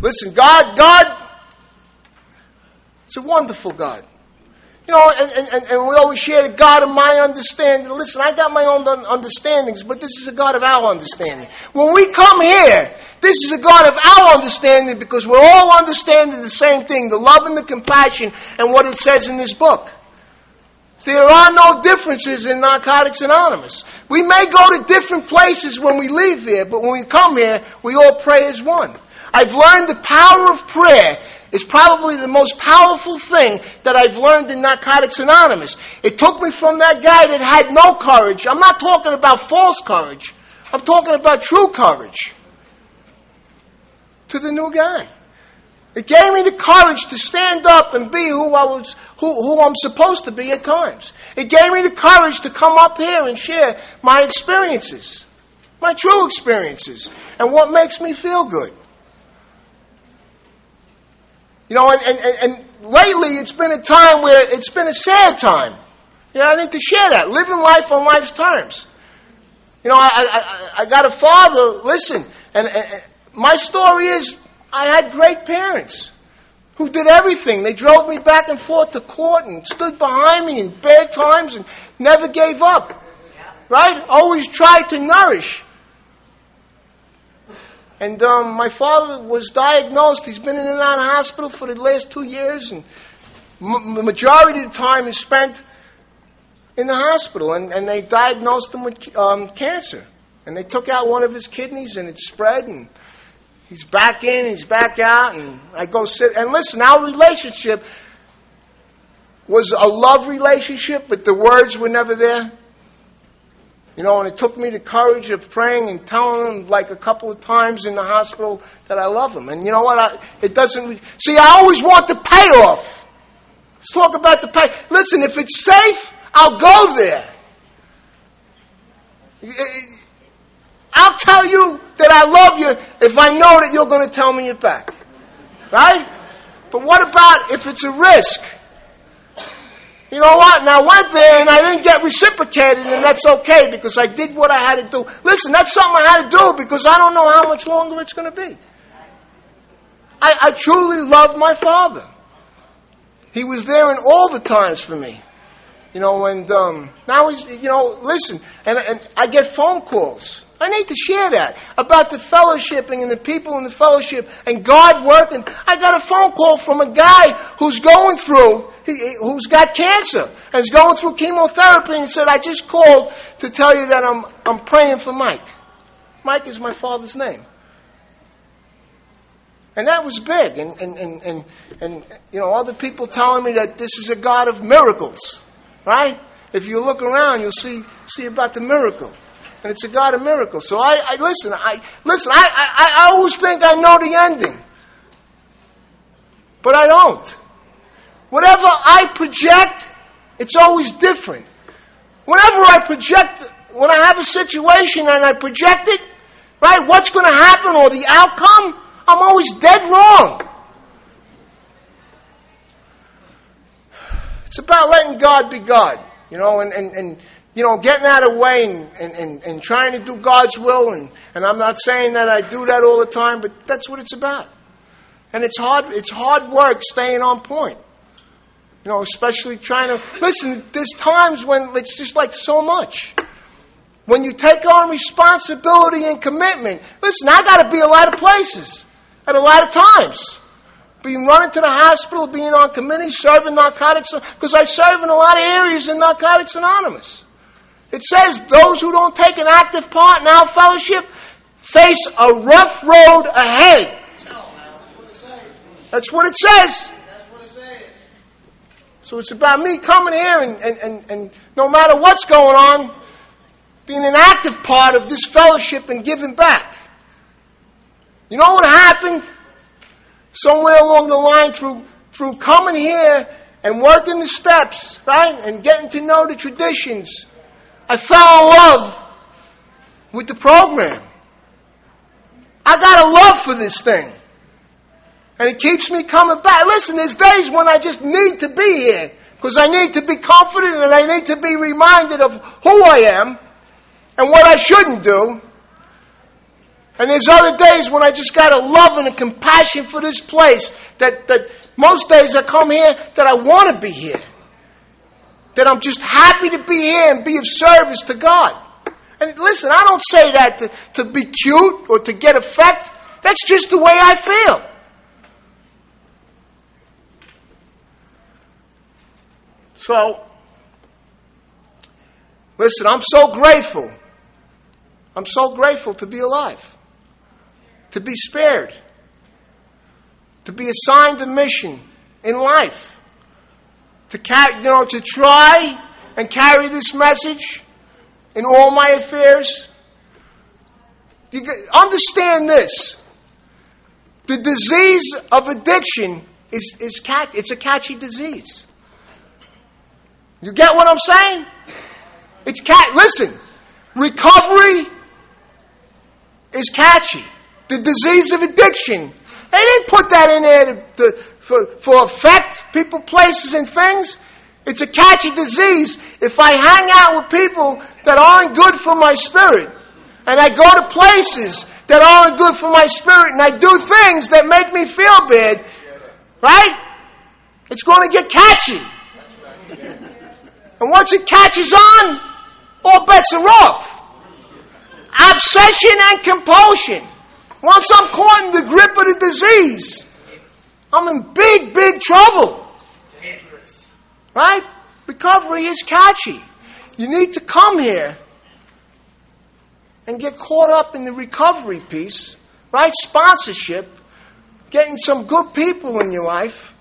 S3: Listen, God, God, it's a wonderful God. You know, and, and, and we always share the God of my understanding. Listen, I got my own understandings, but this is a God of our understanding. When we come here, this is a God of our understanding because we're all understanding the same thing, the love and the compassion and what it says in this book. There are no differences in Narcotics Anonymous. We may go to different places when we leave here, but when we come here, we all pray as one. I've learned the power of prayer is probably the most powerful thing that I've learned in Narcotics Anonymous. It took me from that guy that had no courage. I'm not talking about false courage. I'm talking about true courage. To the new guy. It gave me the courage to stand up and be who I was, who, who I'm supposed to be at times. It gave me the courage to come up here and share my experiences, my true experiences, and what makes me feel good. You know, and, and, and lately it's been a time where it's been a sad time. You know, I need to share that. Living life on life's terms. You know, I, I, I got a father, listen, and, and my story is I had great parents who did everything. They drove me back and forth to court and stood behind me in bad times and never gave up. Right? Always tried to nourish. And um, my father was diagnosed. He's been in and out of hospital for the last two years. And m- the majority of the time is spent in the hospital. And, and they diagnosed him with um, cancer. And they took out one of his kidneys and it spread. And he's back in, he's back out. And I go sit. And listen, our relationship was a love relationship, but the words were never there. You know, and it took me the courage of praying and telling him like a couple of times in the hospital that I love him. And you know what? I, it doesn't... See, I always want the payoff. Let's talk about the pay. Listen, if it's safe, I'll go there. I'll tell you that I love you if I know that you're going to tell me it back. Right? But what about if it's a risk? You know what? And I went there and I didn't get reciprocated, and that's okay because I did what I had to do. Listen, that's something I had to do because I don't know how much longer it's going to be. I, I truly love my father. He was there in all the times for me. You know, and um, now he's, you know, listen, and, and I get phone calls. I need to share that about the fellowshipping and the people in the fellowship and God working. I got a phone call from a guy who's going through, he, who's got cancer and is going through chemotherapy and said, I just called to tell you that I'm I'm praying for Mike. Mike is my father's name. And that was big. And, and, and, and, and you know, other people telling me that this is a God of miracles. Right? If you look around, you'll see see about the miracle. And it's a God of miracles. So I, I listen, I listen, I, I, I always think I know the ending. But I don't. Whatever I project, it's always different. Whenever I project, when I have a situation and I project it, right, what's going to happen or the outcome, I'm always dead wrong. It's about letting God be God, you know, and, and, and you know, getting out of the way and, and, and, and trying to do God's will. And, and I'm not saying that I do that all the time, but that's what it's about. And it's hard, it's hard work staying on point. You know, especially trying to, listen, there's times when it's just like so much. When you take on responsibility and commitment, listen, I got to be a lot of places at a lot of times. Being running to the hospital, being on committee, serving Narcotics, because I serve in a lot of areas in Narcotics Anonymous. It says those who don't take an active part in our fellowship face a rough road ahead. That's what it says. So it's about me coming here and, and, and, and no matter what's going on, being an active part of this fellowship and giving back. You know what happened? Somewhere along the line through through coming here and working the steps, right, and getting to know the traditions, I fell in love with the program. I got a love for this thing. And it keeps me coming back. Listen, there's days when I just need to be here because I need to be confident and I need to be reminded of who I am and what I shouldn't do. And there's other days when I just got a love and a compassion for this place that, that most days I come here that I want to be here. That I'm just happy to be here and be of service to God. And listen, I don't say that to, to be cute or to get effect. That's just the way I feel. So, listen, I'm so grateful. I'm so grateful to be alive. To be spared. To be assigned a mission in life. To carry, you know, to try and carry this message in all my affairs. You understand this. The disease of addiction is, is cat, it's a catchy disease. You get what I'm saying? It's cat. Listen, recovery is catchy. The disease of addiction. They didn't put that in there to, to, for, for effect, people, places, and things. It's a catchy disease. If I hang out with people that aren't good for my spirit, and I go to places that aren't good for my spirit, and I do things that make me feel bad, right? It's going to get catchy. And once it catches on, all bets are off. Obsession and compulsion. Once I'm caught in the grip of the disease, I'm in big, big trouble. Right? Recovery is catchy. You need to come here and get caught up in the recovery piece, right? Sponsorship, getting some good people in your life,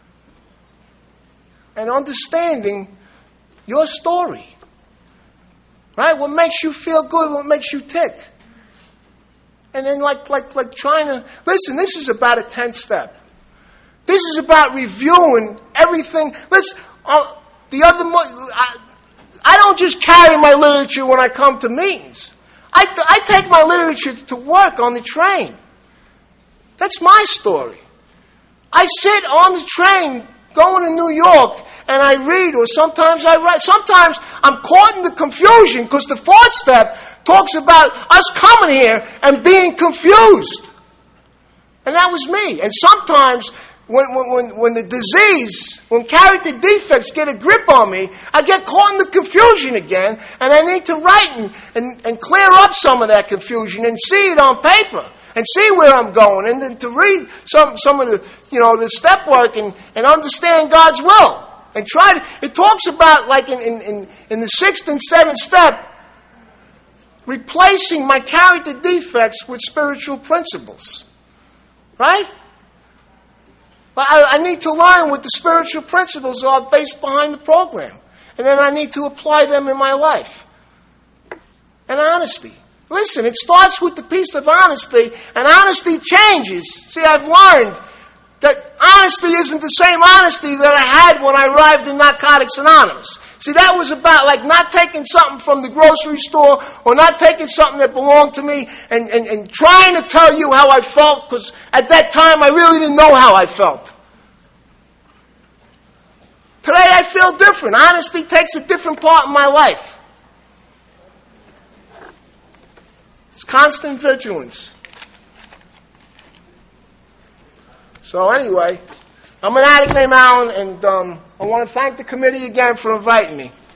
S3: and understanding your story. Right? What makes you feel good, what makes you tick. And then like like like trying to listen, this is about a tenth step. This is about reviewing everything. Let's uh, the other I, I don't just carry my literature when I come to meetings. I, I take my literature to work on the train. That's my story. I sit on the train going to New York and I read, or sometimes I write. Sometimes I'm caught in the confusion because the fourth step talks about us coming here and being confused. And that was me. And sometimes when, when, when the disease, when character defects get a grip on me, I get caught in the confusion again, and I need to write and, and, and clear up some of that confusion and see it on paper and see where I'm going, and then to read some, some of the, you know, the step work and, and understand God's will. And try to, it talks about, like in, in, in, in the sixth and seventh step, replacing my character defects with spiritual principles. Right? I, I need to learn what the spiritual principles are based behind the program. And then I need to apply them in my life. And honesty. Listen, it starts with the piece of honesty, and honesty changes. See, I've learned that honesty isn't the same honesty that I had when I arrived in Narcotics Anonymous. See, that was about like not taking something from the grocery store or not taking something that belonged to me and, and, and trying to tell you how I felt, because at that time I really didn't know how I felt. Today I feel different. Honesty takes a different part in my life. It's constant vigilance. So anyway, I'm an addict named Alan, and um, I want to thank the committee again for inviting me.